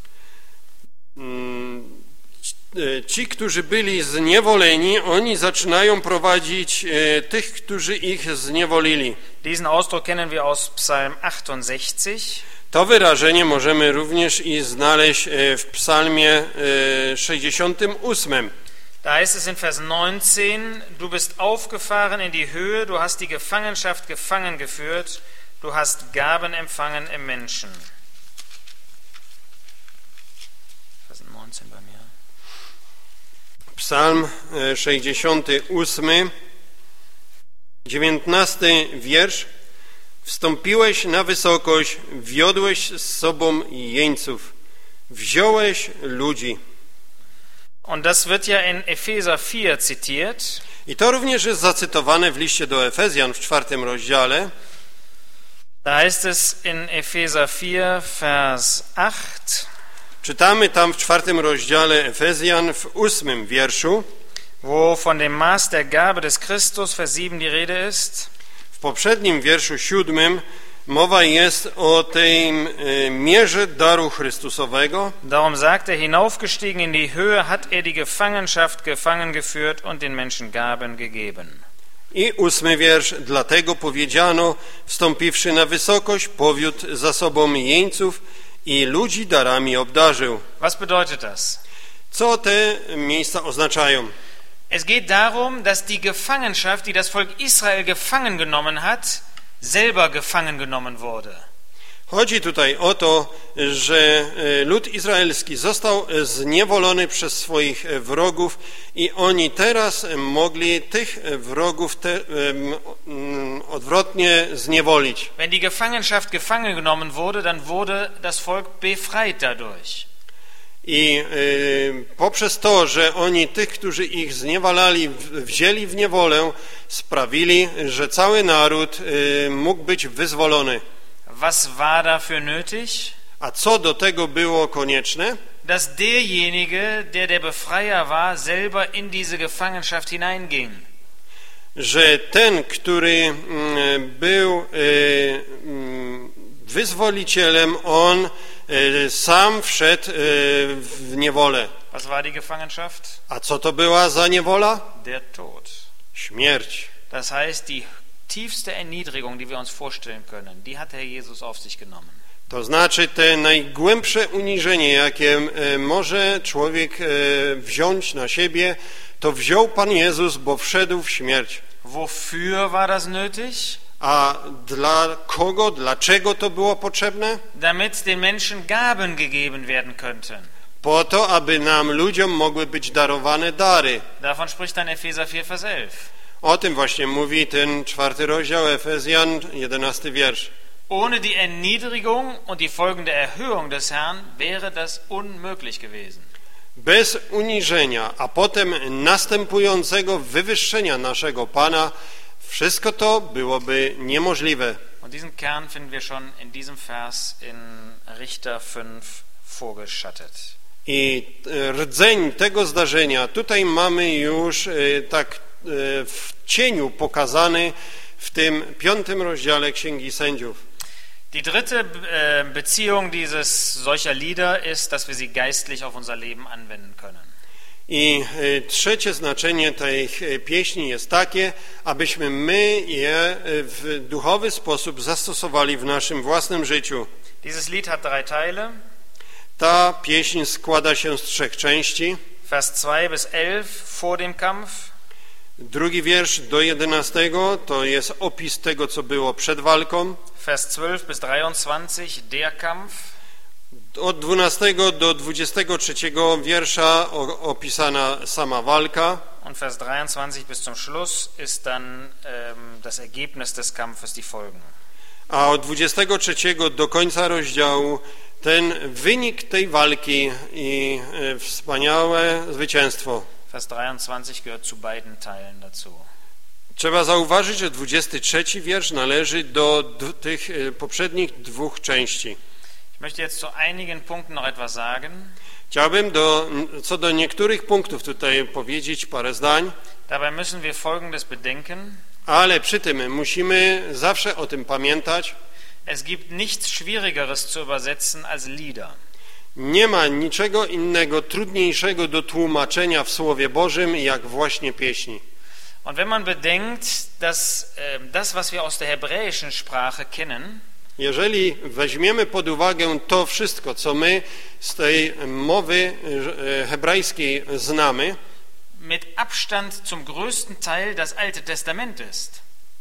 Ci, którzy byli zniewoleni, oni zaczynają prowadzić tych, którzy ich zniewolili. Diesen Ausdruck kennen wir aus Psalm achtundsechzig. To wyrażenie możemy również i znaleźć w psalmie sześćdziesiątym ósmym. Da heißt es in Vers neunzehn, du bist aufgefahren in die Höhe, du hast die Gefangenschaft gefangen geführt, du hast Gaben empfangen im Menschen. Vers neunzehn bei mir. Psalm sześćdziesiąty ósmy, dziewiętnasty wiersz. Wstąpiłeś na wysokość, wiodłeś z sobą jeńców, wziąłeś ludzi. Und das wird ja in Epheser vier zitiert. I to również jest zacytowane w liście do Efezjan w czwartym rozdziale. Da heißt es in Epheser vier, Vers acht, Czytamy tam w czwartym rozdziale Efezjan w ósmym wierszu. wo von dem Maß der Gabe des Christus, Vers sieben, die Rede ist. W poprzednim wierszu siódmym mowa jest o tej e, mierze daru Chrystusowego. Darum sagt er, hinaufgestiegen in die Höhe hat er die Gefangenschaft gefangen geführt und den Menschen Gaben gegeben. I ósmy wiersz. Dlatego powiedziano, wstąpiwszy na wysokość, powiódł za sobą jeńców i ludzi darami obdarzył. Was bedeutet das? Co te miejsca oznaczają? Es geht darum, dass die Gefangenschaft, die das Volk Israel gefangen genommen hat, selber gefangen genommen wurde. Chodzi tutaj o to, że lud izraelski został zniewolony przez swoich wrogów i oni teraz mogli tych wrogów te, um, odwrotnie zniewolić. Wenn die Gefangenschaft gefangen genommen wurde, dann wurde das Volk befreit dadurch. I y, poprzez to, że oni tych, którzy ich zniewalali, wzięli w niewolę, sprawili, że cały naród y, mógł być wyzwolony. Was war dafür nötig? A co do tego było konieczne? Dass derjenige, der der Befreier war, selber in diese Gefangenschaft hineinging. Że ten, który y, był y, wyzwolicielem, on y, sam wszedł y, w niewolę. Was war die Gefangenschaft? A co to była za niewola? Der Tod. Śmierć. Das heißt, die tiefste Erniedrigung, die wir uns vorstellen können, die hat Herr Jesus auf sich genommen. To znaczy te najgłębsze uniżenie, jakie e, może człowiek e, wziąć na siebie, to wziął Pan Jezus, bo wszedł w śmierć. Wofür war das nötig? A dla kogo, dlaczego to było potrzebne? Damit den Menschen Gaben gegeben werden könnten. Po to, aby nam, ludziom, mogły być darowane dary. Davon spricht dann Epheser vier, Vers elf. O tym właśnie mówi ten czwarty rozdział Efezjan, jedenasty wiersz. Ohne die Erniedrigung und die folgende Erhöhung des Herrn wäre das unmöglich gewesen. Bez uniżenia, a potem następującego wywyższenia naszego Pana, wszystko to byłoby niemożliwe. Und diesen Kern finden wir schon in diesem Vers in Richter fünf vorgeschattet. I rdzeń tego zdarzenia tutaj mamy już tak w cieniu pokazany w tym piątym rozdziale Księgi Sędziów. Die dritte Beziehung dieses solcher Lieder ist, dass wir sie geistlich auf unser Leben anwenden können. I trzecie znaczenie tej pieśni jest takie, abyśmy my je w duchowy sposób zastosowali w naszym własnym życiu. Dieses Lied hat drei Teile. Ta pieśń składa się z trzech części. Vers zwei bis elf vor dem Kampf. Drugi wiersz do jedenastego to jest opis tego, co było przed walką. Vers zwölf bis dreiundzwanzig, der Kampf. Od dwunastego do dwudziestego trzeciego wiersza opisana sama walka. Und Vers dreiundzwanzig bis zum Schluss ist dann ähm, das Ergebnis des Kampfes, die Folgen. A od dwudziestego trzeciego do końca rozdziału ten wynik tej walki i e, wspaniałe zwycięstwo. Vers dreiundzwanzig gehört zu beiden Teilen dazu. Trzeba zauważyć, że dwudziesty trzeci wiersz należy do d- tych e, poprzednich dwóch części. Ich möchte jetzt zu einigen Punkten noch etwas sagen. Chciałbym do, co do niektórych punktów tutaj powiedzieć parę zdań. Dabei müssen wir Folgendes bedenken. Ale przy tym musimy zawsze o tym pamiętać. Es gibt nichts Schwierigeres zu übersetzen als Lieder. Nie ma niczego innego trudniejszego do tłumaczenia w Słowie Bożym, jak właśnie pieśni. Und wenn man bedenkt, dass äh, das, was wir aus der hebräischen Sprache kennen, Jeżeli weźmiemy pod uwagę to wszystko, co my z tej mowy hebrajskiej znamy, mit Abstand zum größten Teil das Alte Testament ist,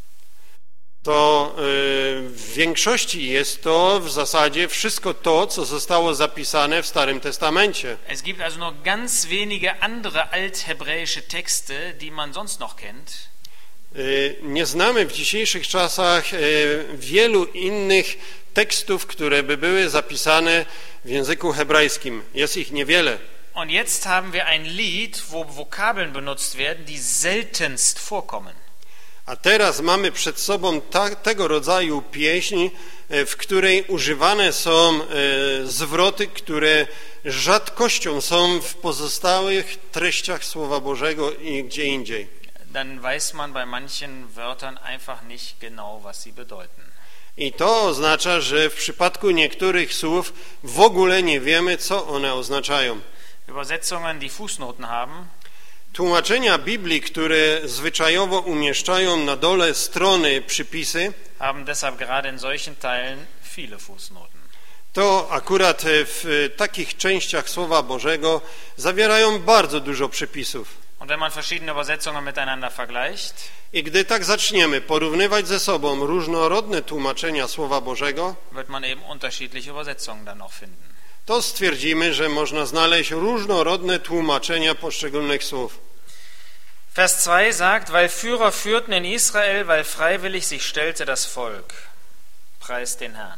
to w większości jest to w zasadzie wszystko to, co zostało zapisane w Starym Testamencie. Es gibt also nur ganz wenige andere althebräische Texte, die man sonst noch kennt. Nie znamy w dzisiejszych czasach wielu innych tekstów, które by były zapisane w języku hebrajskim. Jest ich niewiele. Und jetzt haben wir ein Lied, wo Vokabeln benutzt werden, die seltenst vorkommen. A teraz mamy przed sobą ta, tego rodzaju pieśń, w której używane są e, zwroty, które rzadkością są w pozostałych treściach Słowa Bożego i gdzie indziej. Dann weiß man bei manchen Wörtern einfach nicht genau, was sie bedeuten. I to oznacza, że w przypadku niektórych słów w ogóle nie wiemy, co one oznaczają. Übersetzungen, die Fußnoten haben, Tłumaczenia Biblii, które zwyczajowo umieszczają na dole strony przypisy, haben deshalb gerade in solchen Teilen viele Fußnoten. to akurat w takich częściach Słowa Bożego zawierają bardzo dużo przypisów. Und wenn man verschiedene Übersetzungen miteinander vergleicht, I gdy tak zaczniemy porównywać ze sobą różnorodne tłumaczenia Słowa Bożego, wird man eben unterschiedliche Übersetzungen dann auch finden. to stwierdzimy, że można znaleźć różnorodne tłumaczenia poszczególnych słów. Vers zwei sagt, weil Führer führten in Israel, weil freiwillig sich stellte das Volk. Preis den Herrn.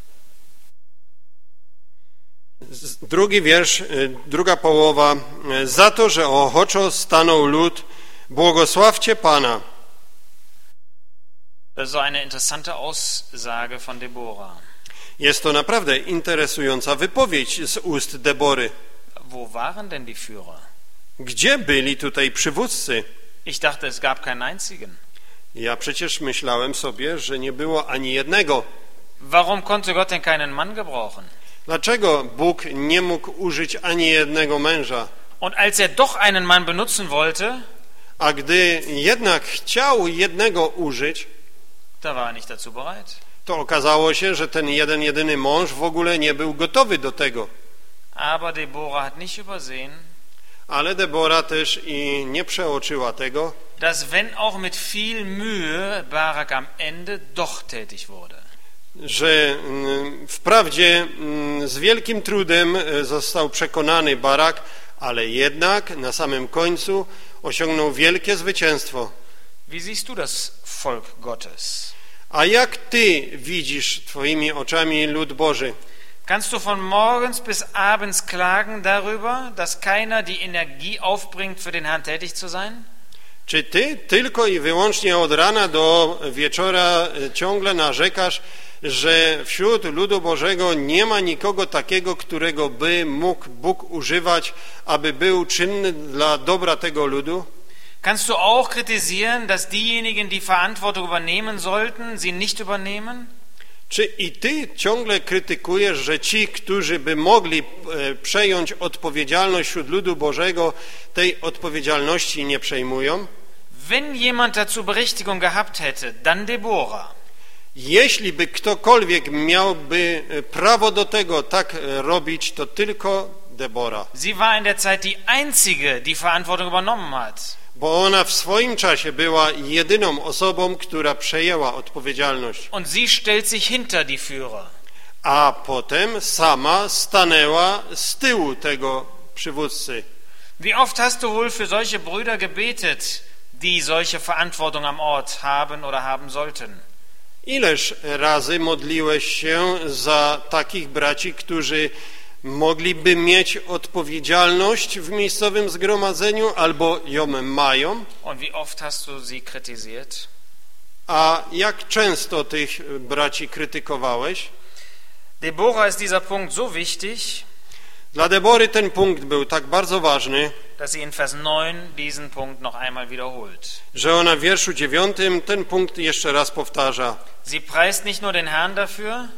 Drugi wiersz, druga połowa. Za to, że ochoczo stanął lud, błogosławcie Pana. Das ist so eine interessante Aussage von Deborah. Jest to naprawdę interesująca wypowiedź z ust Debory. Wo waren denn die Führer? Gdzie byli tutaj przywódcy? Ich dachte, es gab keinen einzigen. Ja przecież myślałem sobie, że nie było ani jednego. Warum konnte Gott denn keinen Mann gebrauchen? Dlaczego Bóg nie mógł użyć ani jednego męża? Und als er doch einen Mann benutzen wollte, A gdy jednak chciał jednego użyć, da war er nicht dazu bereit. to okazało się, że ten jeden, jedyny mąż w ogóle nie był gotowy do tego. Aber Deborah hat nicht übersehen, Ale Debora też i nie przeoczyła tego, dass wenn auch mit viel Mühe Barak am Ende doch tätig wurde. że wprawdzie z wielkim trudem został przekonany Barak, ale jednak na samym końcu osiągnął wielkie zwycięstwo. Wie siehst du das Volk Gottes? A jak ty widzisz twoimi oczami lud Boży? Kannst du von morgens bis abends klagen darüber, dass keiner die Energie aufbringt, für den Herrn tätig zu sein? Czy ty tylko i wyłącznie od rana do wieczora ciągle narzekasz, że wśród ludu Bożego nie ma nikogo takiego, którego by mógł Bóg używać, aby był czynny dla dobra tego ludu? Kannst du auch kritisieren, dass diejenigen, die Verantwortung übernehmen sollten, sie nicht übernehmen? Czy i ty ciągle krytykujesz, że ci, którzy by mogli przejąć odpowiedzialność wśród ludu Bożego, tej odpowiedzialności nie przejmują? Wenn jemand dazu Berechtigung gehabt hätte, dann Deborah. Jeśli by ktokolwiek miałby prawo do tego tak robić, to tylko Debora. Sie war in der Zeit die einzige, die Verantwortung übernommen hat. Bo ona w swoim czasie była jedyną osobą, która przejęła odpowiedzialność. Und sie stellt sich hinter die Führer. A potem sama stanęła z tyłu tego przywódcy. Wie oft hast du wohl für solche Brüder gebetet, die solche Verantwortung am Ort haben oder haben sollten? Ileż razy modliłeś się za takich braci, którzy mogliby mieć odpowiedzialność w miejscowym zgromadzeniu albo ją mają? Und wie oft hast du sie kritisiert? A jak często tych braci krytykowałeś? Deborah ist dieser Punkt so wichtig, Dla Debory ten punkt był tak bardzo ważny, dass sie in Vers neun diesen Punkt noch einmal wiederholt. że ona w wierszu dziewiątym ten punkt jeszcze raz powtarza. Sie preist nicht nur den Herrn dafür,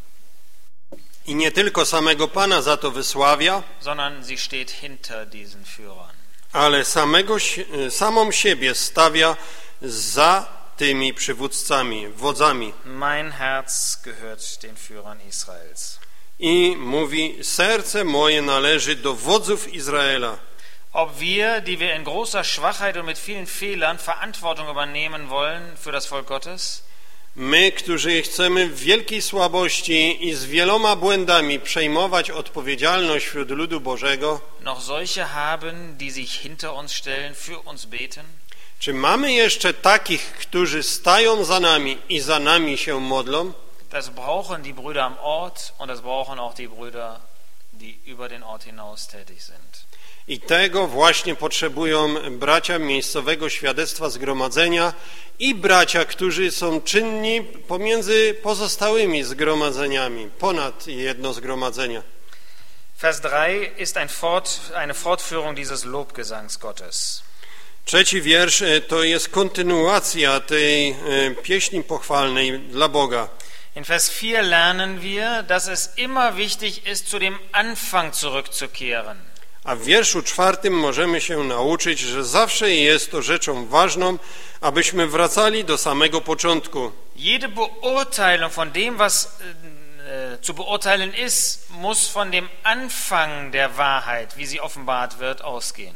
I nie tylko samego Pana za to wysławia, sondern sie steht hinter diesen Führern. ale samego, samą siebie stawia za tymi przywódcami, wodzami. Mein Herz gehört den Führern Israels. I mówi, serce moje należy do wodzów Izraela. Ob wir, die wir in großer Schwachheit und mit vielen Fehlern Verantwortung übernehmen wollen für das Volk Gottes, My, którzy chcemy w wielkiej słabości i z wieloma błędami przejmować odpowiedzialność wśród ludu Bożego, noch solche haben, die sich hinter uns stellen, für uns beten? czy mamy jeszcze takich, którzy stają za nami i za nami się modlą? Das brauchen die Brüder am Ort und das brauchen auch die Brüder, die über den Ort hinaus tätig sind. I tego właśnie potrzebują bracia miejscowego świadectwa zgromadzenia i bracia, którzy są czynni pomiędzy pozostałymi zgromadzeniami, ponad jedno zgromadzenia. Vers drei ist ein Fort, eine Fortführung dieses Lobgesangs Gottes. Trzeci wiersz to jest kontynuacja tej pieśni pochwalnej dla Boga. In Vers vier lernen wir, dass es immer wichtig ist, zu dem Anfang zurückzukehren. A w wierszu czwartym możemy się nauczyć, że zawsze jest to rzeczą ważną, abyśmy wracali do samego początku. Jede Beurteilung von dem, was äh, zu beurteilen ist, muss von dem Anfang der Wahrheit, wie sie offenbart wird, ausgehen.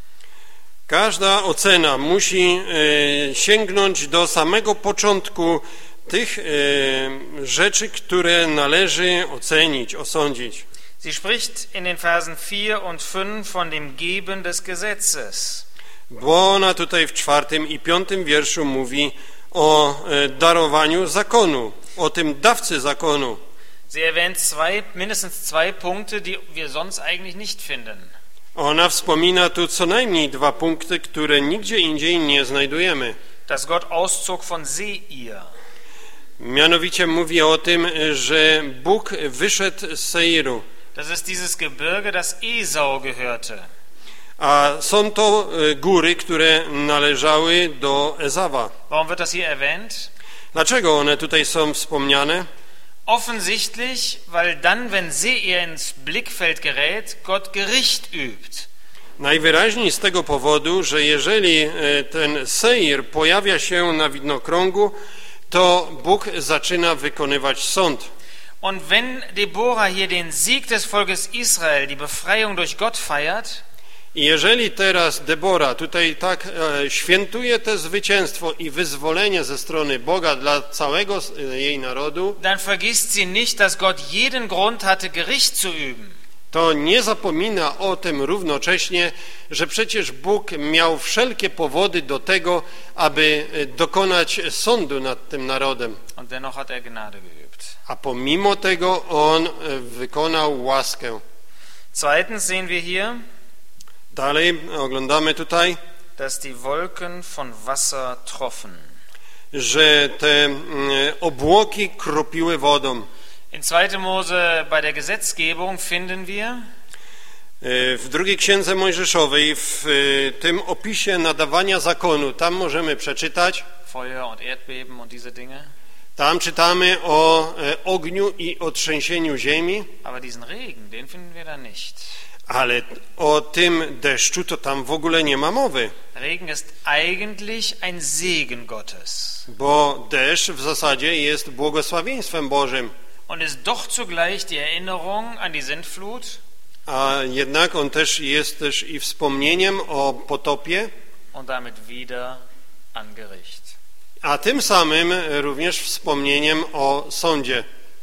Każda ocena musi e, sięgnąć do samego początku tych e, rzeczy, które należy ocenić, osądzić. Sie spricht in den Versen vier und fünf von dem Geben des Gesetzes. Bo ona tutaj w czwartym i piątym wierszu mówi o e, darowaniu zakonu, o tym dawcy zakonu. Sie erwähnt zwei, mindestens zwei Punkte, die wir sonst eigentlich nicht finden. Ona wspomina tu co najmniej dwa punkty, które nigdzie indziej nie znajdujemy. Dass Gott auszog von Seir. Mianowicie mówi o tym, że Bóg wyszedł z Seiru. Das ist dieses Gebirge, das Esau gehörte. A są to góry, które należały do Ezawa. Warum wird das hier erwähnt? Dlaczego one tutaj są wspomniane? Offensichtlich, weil dann, wenn Seir ins Blickfeld gerät, Gott Gericht übt. Najwyraźniej z tego powodu, że jeżeli ten Seir pojawia się na widnokrągu, to Bóg zaczyna wykonywać sąd. Und wenn Deborah hier den Sieg des Volkes Israel, die Befreiung durch Gott feiert, I jeżeli teraz Debora tutaj tak e, świętuje to zwycięstwo i wyzwolenie ze strony Boga dla całego e, jej narodu, dann vergisst sie nicht, dass Gott jeden Grund hatte, Gericht zu üben. to nie zapomina o tym równocześnie, że przecież Bóg miał wszelkie powody do tego, aby dokonać sądu nad tym narodem. Und dennoch hat er Gnade geübt. A pomimo tego on wykonał łaskę. Zweitens sehen wir hier, Dalej oglądamy tutaj, dass die Wolken von Wasser troffen. że te obłoki kropiły wodą. In zweiter Mose bei der Gesetzgebung finden wir, W drugiej księdze Mojżeszowej, w tym opisie nadawania zakonu, tam możemy przeczytać, Feuer und Erdbeben und diese Dinge, tam czytamy o ogniu i o trzęsieniu ziemi, aber diesen Regen, den finden wir da nicht. ale o tym deszczu to tam w ogóle nie ma mowy, Regen ist eigentlich ein Segen Gottes bo deszcz w zasadzie jest błogosławieństwem Bożym, und ist doch zugleich die Erinnerung an die Sintflut a jednak on też jest też i wspomnieniem o potopie, und damit wieder an Gericht. a tym samym również wspomnieniem o sądzie.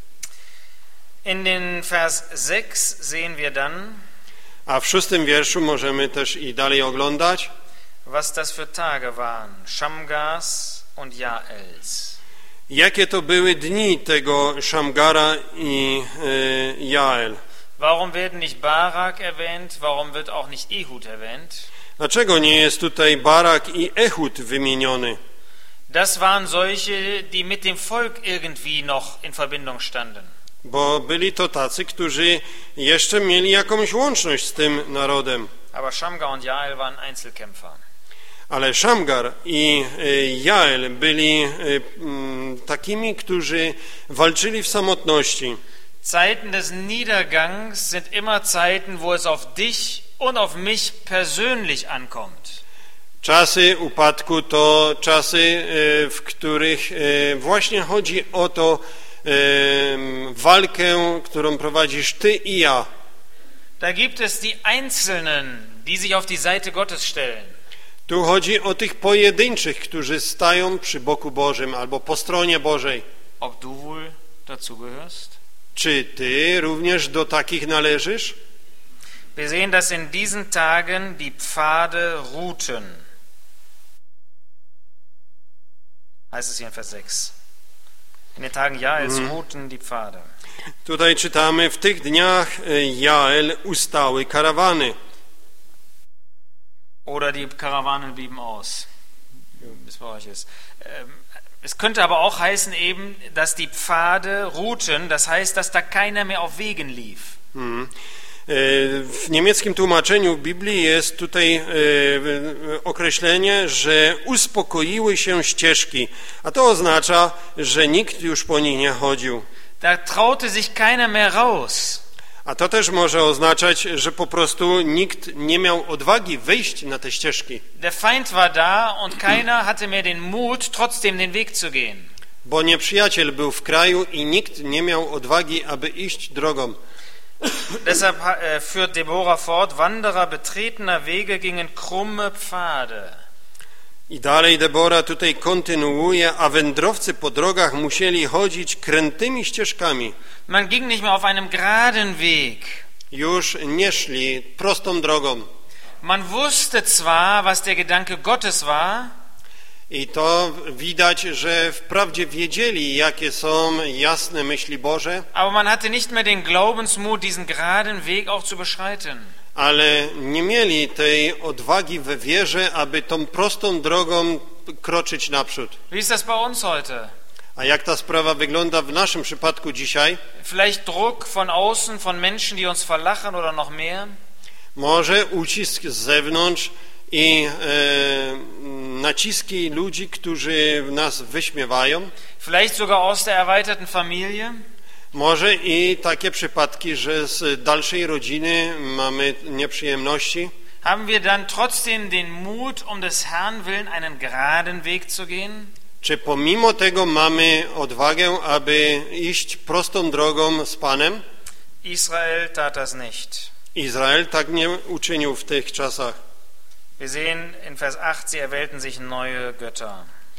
In den Vers sechs sehen wir dann, A w szóstym wierszu możemy też i dalej oglądać, was das für Tage waren, Shamgas und Jaels. jakie to były dni tego Szamgara i e, Jael. Warum werden nicht Barak erwähnt? Warum wird auch nicht Ehud erwähnt? Dlaczego nie jest tutaj Barak i Ehud wymieniony? Das waren solche, die mit dem Volk irgendwie noch in Verbindung standen. Bo byli to tacy, którzy jeszcze mieli jakąś łączność z tym narodem. Aber Shamgar und Jael waren Einzelkämpfer. Ale Szamgar i e, Jael byli e, m, takimi, którzy walczyli w samotności. Zeiten des Niedergangs sind immer Zeiten, wo es auf dich und auf mich persönlich ankommt. Czasy upadku to czasy, e, w których e, właśnie chodzi o to, walkę, którą prowadzisz ty i ja. Da gibt es die Einzelnen, die sich auf die Seite Gottes stellen. Tu chodzi o tych pojedynczych, którzy stają przy boku Bożym albo po stronie Bożej. Ob du wohl dazu gehörst? Czy ty również do takich należysz? Wir sehen, dass in diesen Tagen die Pfade ruhten. Heißt es hier in Vers sechs. In den Tagen Jaels Mhm. ruhten die Pfade. Tutaj czytamy, w tych dniach Jael ustały karawany. Oder die Karawanen blieben aus, wie es bei euch ist. Es könnte aber auch heißen eben, dass die Pfade ruhten, das heißt, dass da keiner mehr auf Wegen lief. Hmm. W niemieckim tłumaczeniu Biblii jest tutaj określenie, że uspokoiły się ścieżki, a to oznacza, że nikt już po nich nie chodził. Da traute sich keiner mehr raus. A to też może oznaczać, że po prostu nikt nie miał odwagi wejść na te ścieżki. Der Feind war da und keiner hatte mehr den Mut, trotzdem den Weg zu gehen. Bo nieprzyjaciel był w kraju i nikt nie miał odwagi, aby iść drogą. Deshalb führt Deborah fort, Wanderer betretener Wege gingen krumme Pfade. I dalej Debora tutaj kontynuuje, a wędrowcy po drogach musieli chodzić krętymi ścieżkami. Man ging nicht mehr auf einem geraden Weg. Już nie szli prostą drogą. Man wusste zwar, was der Gedanke Gottes war, i to widać, że wprawdzie wiedzieli, jakie są jasne myśli Boże, aber man hatte nicht mehr den Glaubensmut, diesen geraden Weg auch zu beschreiten. Ale nie mieli tej odwagi we wierze, aby tą prostą drogą kroczyć naprzód. Wie ist das bei uns heute? A jak ta sprawa wygląda w naszym przypadku dzisiaj? Vielleicht Druck von außen, von Menschen, die uns verlachen oder noch mehr? Może ucisk z zewnątrz i e, naciski ludzi, którzy nas wyśmiewają. Vielleicht sogar aus der erweiterten Familie? Może i takie przypadki, że z dalszej rodziny mamy nieprzyjemności. Haben wir dann trotzdem den Mut, um des Herrn willen einen geraden Weg zu gehen? Czy pomimo tego mamy odwagę, aby iść prostą drogą z Panem? Israel tat das nicht. Izrael tak nie uczynił w tych czasach. Wir sehen in Vers acht, sie erwählten sich neue Götter.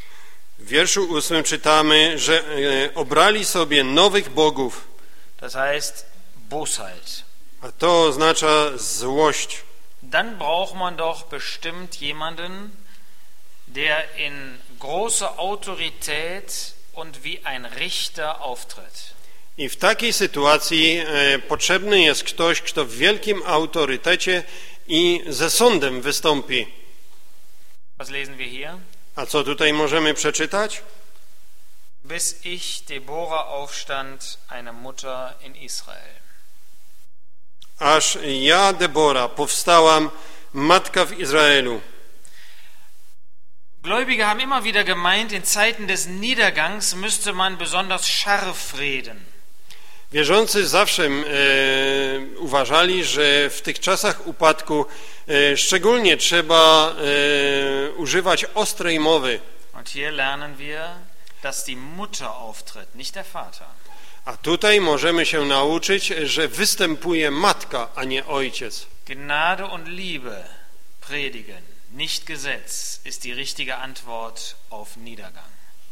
W wierszu ósmym czytamy, że obrali sobie nowych bogów. Das heißt Bosheit. A to oznacza złość. Dann braucht man doch bestimmt jemanden, der in großer Autorität und wie ein Richter auftritt. I w takiej sytuacji e, potrzebny jest ktoś, kto w wielkim autorytecie i ze sądem wystąpi. Was lesen wir hier? A co tutaj możemy przeczytać? Bis ich Deborah aufstand, eine Mutter in Israel. Aż ja, Debora, powstałam, matka w Izraelu. Gläubige haben immer wieder gemeint, in Zeiten des Niedergangs müsste man besonders scharf reden. Wierzący zawsze e, uważali, że w tych czasach upadku e, szczególnie trzeba e, używać ostrej mowy. Und hier lernen wir, dass die Mutter auftritt, nicht der Vater. A tutaj możemy się nauczyć, że występuje matka, a nie ojciec. Gnade und Liebe predigen, nicht Gesetz, ist die richtige Antwort auf Niedergang.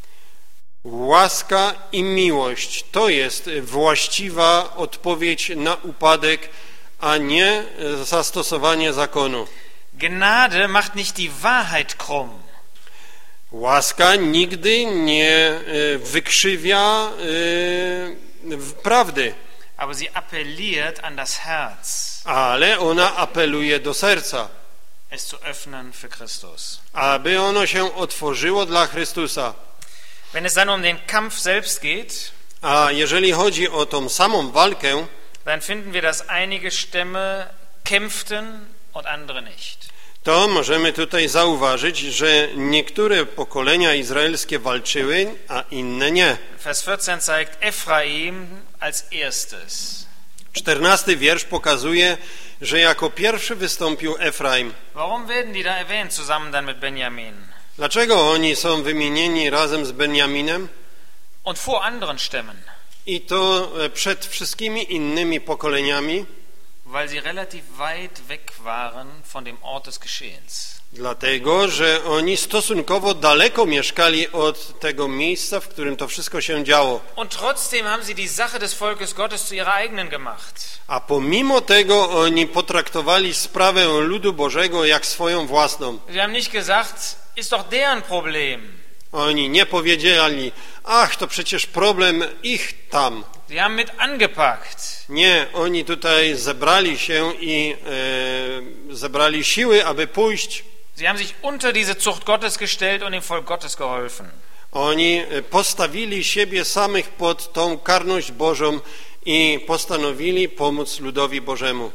Łaska i miłość to jest właściwa odpowiedź na upadek, a nie zastosowanie zakonu. Gnade macht nicht die Wahrheit krumm. Łaska nigdy nie wykrzywia prawdy, Aber sie appelliert an das Herz, ale ona apeluje do serca, es zu öffnen für Christus. aby ono się otworzyło dla Chrystusa. Wenn es dann um den Kampf selbst geht, A jeżeli chodzi o tą samą walkę, dann finden wir, dass einige Stämme kämpften und andere nicht. to możemy tutaj zauważyć, że niektóre pokolenia izraelskie walczyły, a inne nie. Vers vierzehn zeigt Ephraim als erstes. Czternasty wiersz pokazuje, że jako pierwszy wystąpił Efraim. Warum werden die da erwähnt, zusammen dann mit Benjamin? Dlaczego oni są wymienieni razem z Benjaminem? Und vor anderen Stämmen? I to przed wszystkimi innymi pokoleniami? Weil sie relativ weit weg waren von dem Ort des Geschehens. Dlatego, że oni stosunkowo daleko mieszkali od tego miejsca, w którym to wszystko się działo. Und trotzdem haben sie die Sache des Volkes Gottes zu ihrer eigenen gemacht. A pomimo tego oni potraktowali sprawę ludu Bożego jak swoją własną. Sie haben nicht gesagt, ist doch deren Problem. Oni nie powiedzieli, ach, to przecież problem ich tam. Sie haben mit angepackt. Nie, oni tutaj zebrali się i e, zebrali siły, aby pójść. Sie haben sich unter diese Zucht Gottes gestellt und dem Volk Gottes geholfen. Oni postawili siebie samych pod tą karność Bożą i postanowili pomóc ludowi Bożemu.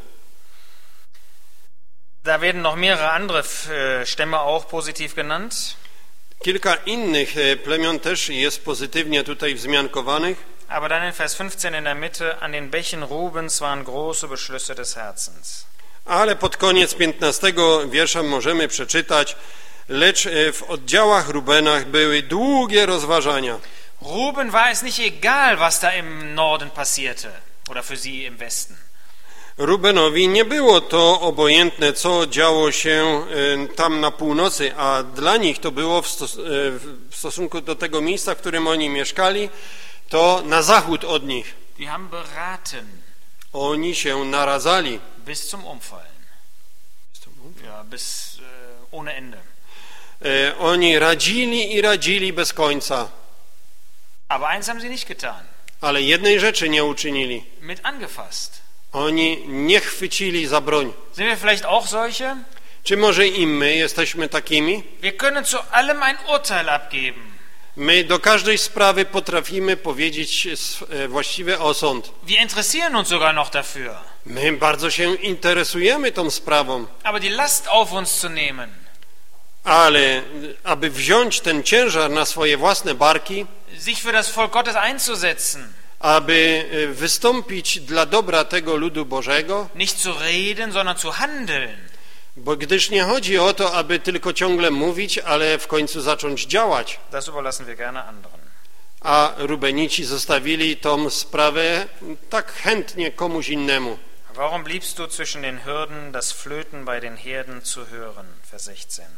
Da werden noch mehrere andere Stämme auch positiv genannt. Kilka innych plemion też jest pozytywnie tutaj wzmiankowanych. Aber dann in Vers fünfzehn in der Mitte, an den Bächen Rubens waren große Beschlüsse des Herzens. Ale pod koniec piętnastego wiersza możemy przeczytać, lecz w oddziałach Rubenach były długie rozważania. Ruben war es nicht egal, was da im Norden passierte, oder für sie im Westen. Rubenowi nie było to obojętne, co działo się tam na północy, a dla nich to było w, stos w stosunku do tego miejsca, w którym oni mieszkali, to na zachód od nich. Die haben beraten. Oni się naradzali. Bis zum Umfallen. Ja, bis äh, ohne Ende. E, oni radzili i radzili bez końca. Aber eins haben sie nicht getan. Ale jednej rzeczy nie uczynili. Mit angefasst. Oni nie chwycili za broń. Sind wir vielleicht auch solche? Czy może i my jesteśmy takimi? Wir können zu allem ein Urteil abgeben. My do każdej sprawy potrafimy powiedzieć właściwy osąd. Wir interessieren uns sogar noch dafür. My bardzo się interesujemy tą sprawą. Aber die Last auf uns zu nehmen, ale aby wziąć ten ciężar na swoje własne barki, sich für das Volk Gottes einzusetzen, aby wystąpić dla dobra tego ludu Bożego, nicht zu reden, sondern zu handeln, bo gdyż nie chodzi o to, aby tylko ciągle mówić, ale w końcu zacząć działać. das überlassen wir gerne anderen. A Rubenici zostawili tą sprawę tak chętnie komuś innemu. Warum bliebst du zwischen den Hürden, das Flöten bei den Herden zu hören? Vers sechzehn.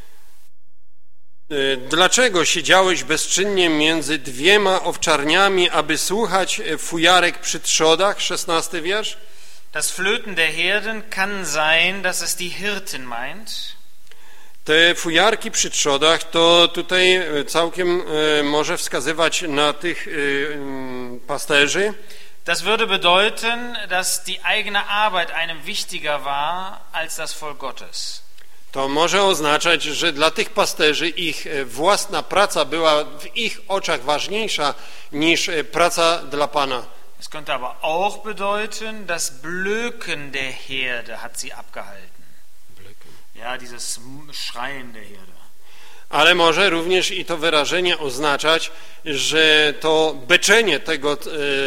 Dlaczego siedziałeś bezczynnie między dwiema owczarniami, aby słuchać fujarek przy trzodach? szesnasty wiersz. Das Flöten der Herden kann sein, dass es die Hirten meint. Te fujarki przy trzodach to tutaj całkiem może wskazywać na tych pasterzy. Das würde bedeuten, dass die eigene Arbeit einem wichtiger war als das Volk Gottes. To może oznaczać, że dla tych pasterzy ich własna praca była w ich oczach ważniejsza niż praca dla Pana. Es könnte aber auch bedeuten, das Blöken der Herde hat sie abgehalten. Blöken. Ja, dieses Schreien der Herde. Ale może również i to wyrażenie oznaczać, że to beczenie tego,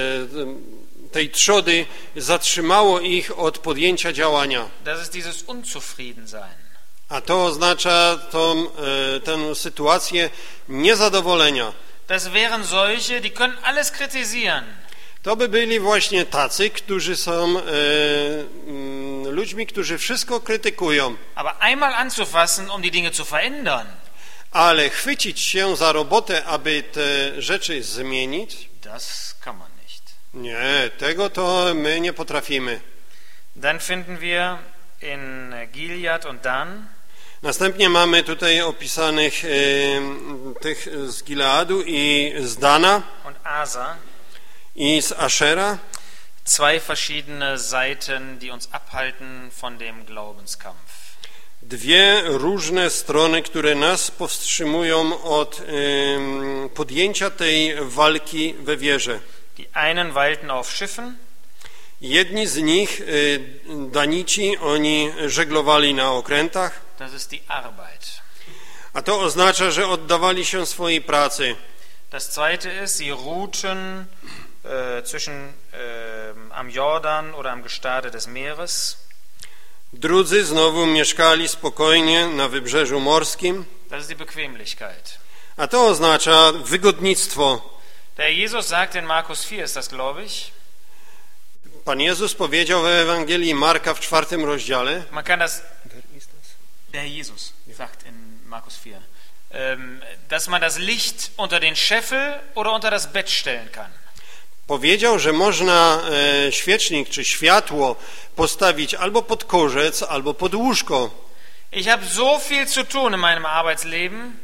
tej trzody zatrzymało ich od podjęcia działania. Das ist dieses Unzufriedensein. A to oznacza tą, tę sytuację niezadowolenia. Das wären solche, die können alles kritisieren. To by byli właśnie tacy, którzy są e, m, ludźmi, którzy wszystko krytykują. Aber einmal anzufassen, um die Dinge zu verändern, ale chwycić się za robotę, aby te rzeczy zmienić, das kann man nicht. nie, tego to my nie potrafimy. Dann finden wir in Gilead und Dan. Następnie mamy tutaj opisanych e, tych z Gileadu i z Dana und Asa. I z Ashera. Zwei verschiedene Seiten, die uns abhalten von dem Glaubenskampf. Dwie różne strony, które nas powstrzymują od y, podjęcia tej walki we wierze. Die einen weilten auf Schiffen. Jedni z nich, y, Danici, oni żeglowali na okrętach. Das ist die Arbeit. A to oznacza, że oddawali się swojej pracy. Das zweite ist, sie ruhten äh, zwischen äh, am Jordan oder am Gestade des Meeres. Drudzy znowu mieszkali spokojnie na wybrzeżu morskim. Das ist die Bequemlichkeit. A to oznacza wygodnictwo. Der Jesus sagt in Markus vier, ist das, glaube ich. Pan Jezus powiedział w Ewangelii Marka w czwartym rozdziale. Man kann das. Der Jesus sagt in Markus vier, ähm, dass man das Licht unter den Scheffel oder unter das Bett stellen kann. Powiedział, że można e, świecznik czy światło postawić albo pod korzec, albo pod łóżko. Ich habe so viel zu tun in meinem Arbeitsleben.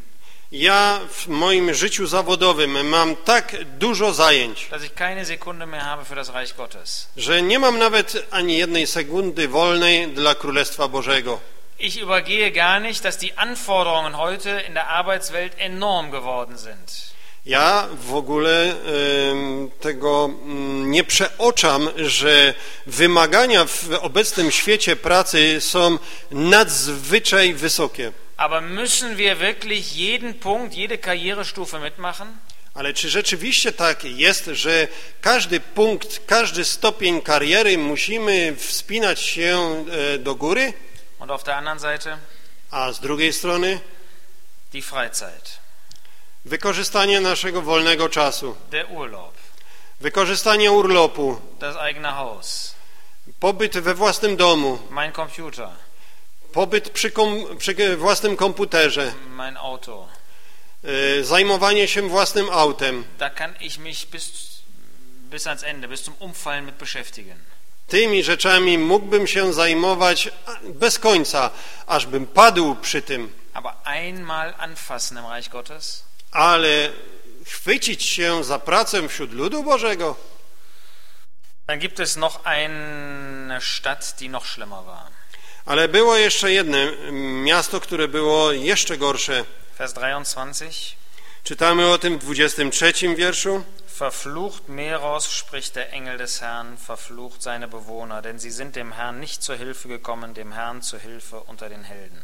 Ja w moim życiu zawodowym mam tak dużo zajęć, dass ich keine Sekunde mehr habe für das Reich Gottes. że nie mam nawet ani jednej sekundy wolnej dla Królestwa Bożego. Ich übergehe gar nicht, dass die Anforderungen heute in der Arbeitswelt enorm geworden sind. Ja w ogóle y, tego y, nie przeoczam, że wymagania w obecnym świecie pracy są nadzwyczaj wysokie. Aber müssen wir wirklich jeden Punkt, jede Karrierestufe mitmachen? Ale czy rzeczywiście tak jest, że każdy punkt, każdy stopień kariery musimy wspinać się y, do góry? Und auf der anderen Seite A z drugiej strony die Freizeit, wykorzystanie naszego wolnego czasu, der Urlaub, wykorzystanie urlopu, das eigene Haus, pobyt we własnym domu, mein Computer, pobyt przy, kom, przy własnym komputerze, mein Auto. y, zajmowanie się własnym autem. Da kann ich mich bis, bis ans Ende, bis zum Umfallen mit beschäftigen. Tymi rzeczami mógłbym się zajmować bez końca, aż bym padł przy tym. Aber einmal anfassen im Reich Gottes, Ale chwycić się za pracę wśród ludu Bożego, dann gibt es noch eine Stadt, die noch schlimmer war. ale było jeszcze jedno miasto, które było jeszcze gorsze. Vers dreiundzwanzig. Czytamy o tym w dwudziestym trzecim wierszu. Verflucht Meros, spricht der Engel des Herrn, verflucht seine Bewohner, denn sie sind dem Herrn nicht zur Hilfe gekommen, dem Herrn zur Hilfe unter den Helden.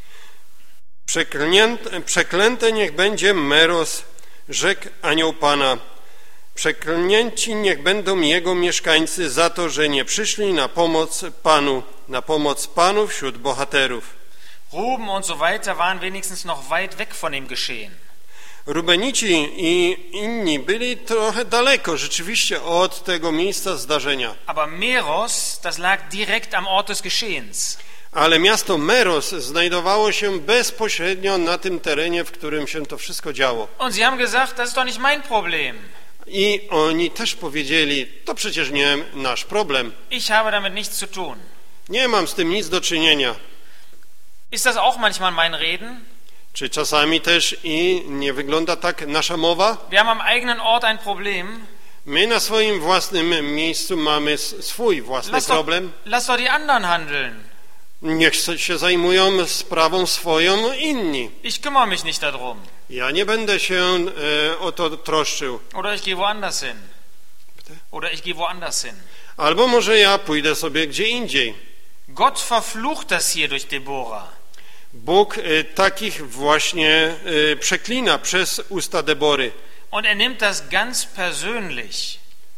Przeklęte, przeklęte niech będzie Meros, rzekł anioł Pana. Przeklęci niech będą jego mieszkańcy za to, że nie przyszli na pomoc Panu, na pomoc Panu wśród bohaterów. Ruben und so weiter waren wenigstens noch weit weg von dem Geschehen. Rubenici i inni byli trochę daleko rzeczywiście od tego miejsca zdarzenia. Aber Meros, das lag direkt am Ort des Geschehens. Ale miasto Meros znajdowało się bezpośrednio na tym terenie, w którym się to wszystko działo. Und sie haben gesagt, das ist doch nicht mein Problem. I oni też powiedzieli, to przecież nie nasz problem. Ich habe damit nichts zu tun. Nie mam z tym nic do czynienia. Ist das auch manchmal mein Reden? Czy czasami też i nie wygląda tak nasza mowa? Wir haben am eigenen Ort ein Problem. My na swoim własnym miejscu mamy s- swój własny Lass doch, problem. lass doch die anderen handeln. Niech se- się zajmują sprawą swoją inni. Ich kümmere mich nicht darum. Ja nie będę się e, o to troszczył. Oder ich gehe woanders hin. Oder ich gehe woanders hin. Albo może ja pójdę sobie gdzie indziej. Gott verflucht das hier durch Deborah. Bóg e, takich właśnie e, przeklina przez usta Debory. Und er nimmt das ganz persönlich.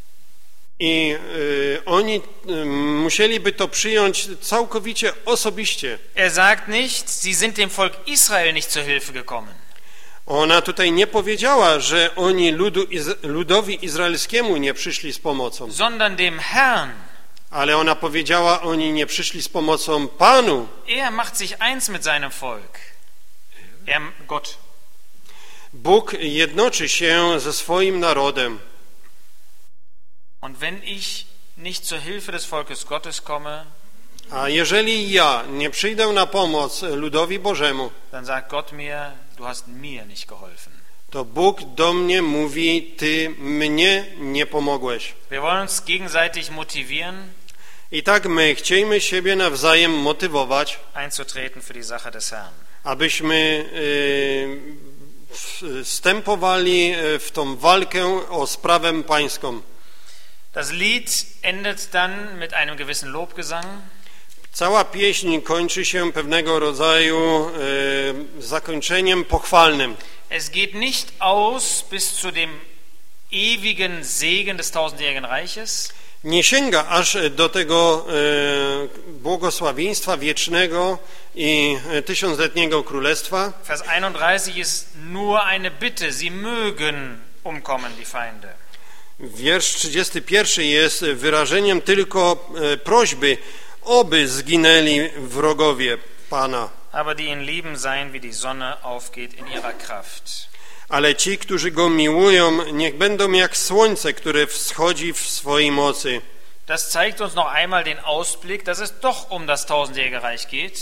I e, oni e, musieliby to przyjąć całkowicie osobiście. Er sagt nicht, sie sind dem Volk Israel nicht zur Hilfe gekommen. Ona tutaj nie powiedziała, że oni ludu, iz, ludowi izraelskiemu nie przyszli z pomocą, Sondern dem Herrn. ale ona powiedziała, oni nie przyszli z pomocą Panu. Er macht sich eins mit seinem Volk. Er, Gott. Bóg jednoczy się ze swoim narodem. Und wenn ich nicht zur Hilfe des Volkes Gottes komme, A jeżeli ja nie przyjdę na pomoc ludowi Bożemu, dann sagt Gott mir, du hast mir nicht geholfen. to Bóg do mnie mówi, ty mnie nie pomogłeś. Wir wollen uns gegenseitig motivieren, I tak my chcielibyśmy siebie nawzajem motywować, einzutreten für die Sache des Herrn. abyśmy y, wstępowali w tą walkę o sprawę pańską. Das Lied endet dann mit einem gewissen Lobgesang. Cała pieśń kończy się pewnego rodzaju y, zakończeniem pochwalnym. Es geht nicht aus bis zu dem ewigen Segen des tausendjährigen Reiches, Nie sięga aż do tego y, błogosławieństwa wiecznego i tysiącletniego królestwa. Vers einunddreißig ist nur eine Bitte, sie mögen umkommen, die Feinde. Wiersz trzydziesty pierwszy jest wyrażeniem tylko y, prośby, oby zginęli wrogowie Pana. Aber die ihn lieben, seien wie die Sonne aufgeht in ihrer Kraft. Ale ci, którzy Go miłują, niech będą jak słońce, które wschodzi w swojej mocy. Das zeigt uns noch einmal den Ausblick, dass es doch um das tausendjährige Reich geht.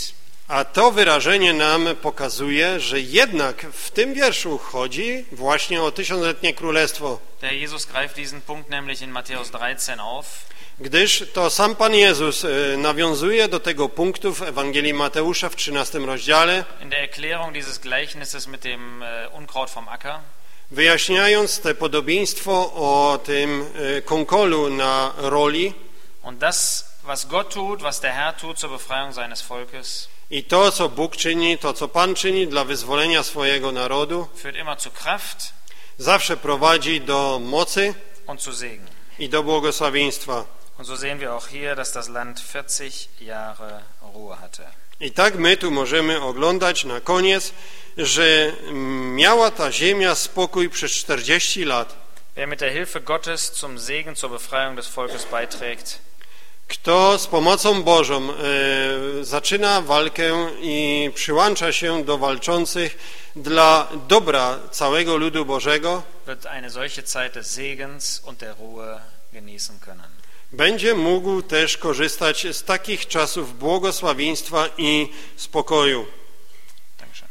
A to wyrażenie nam pokazuje, że jednak w tym wierszu chodzi właśnie o tysiącletnie królestwo. Der Jesus greift diesen Punkt nämlich in Matthäus dreizehn auf. Gdyż to sam Pan Jezus nawiązuje do tego punktu w Ewangelii Mateusza w trzynastym rozdziale, In der Erklärung dieses Gleichnisses mit dem Unkraut vom Acker. wyjaśniając te podobieństwo o tym konkolu na roli. Und das, was Gott tut, was der Herr tut zur Befreiung seines Volkes, I to, co Bóg czyni, to, co Pan czyni dla wyzwolenia swojego narodu, führt immer zu Kraft zawsze prowadzi do mocy und zu Segen. i do błogosławieństwa. Und so sehen wir auch hier, dass das Land vierzig Jahre Ruhe hatte. I tak my tu możemy oglądać na koniec, że miała ta ziemia spokój przez czterdzieści lat. Wer mit der Hilfe Gottes zum Segen, zur Befreiung des Volkes beiträgt, Kto z pomocą Bożą e, zaczyna walkę i przyłącza się do walczących dla dobra całego ludu Bożego, wird eine solche Zeit des Segens und der Ruhe genießen können. będzie mógł też korzystać z takich czasów błogosławieństwa i spokoju.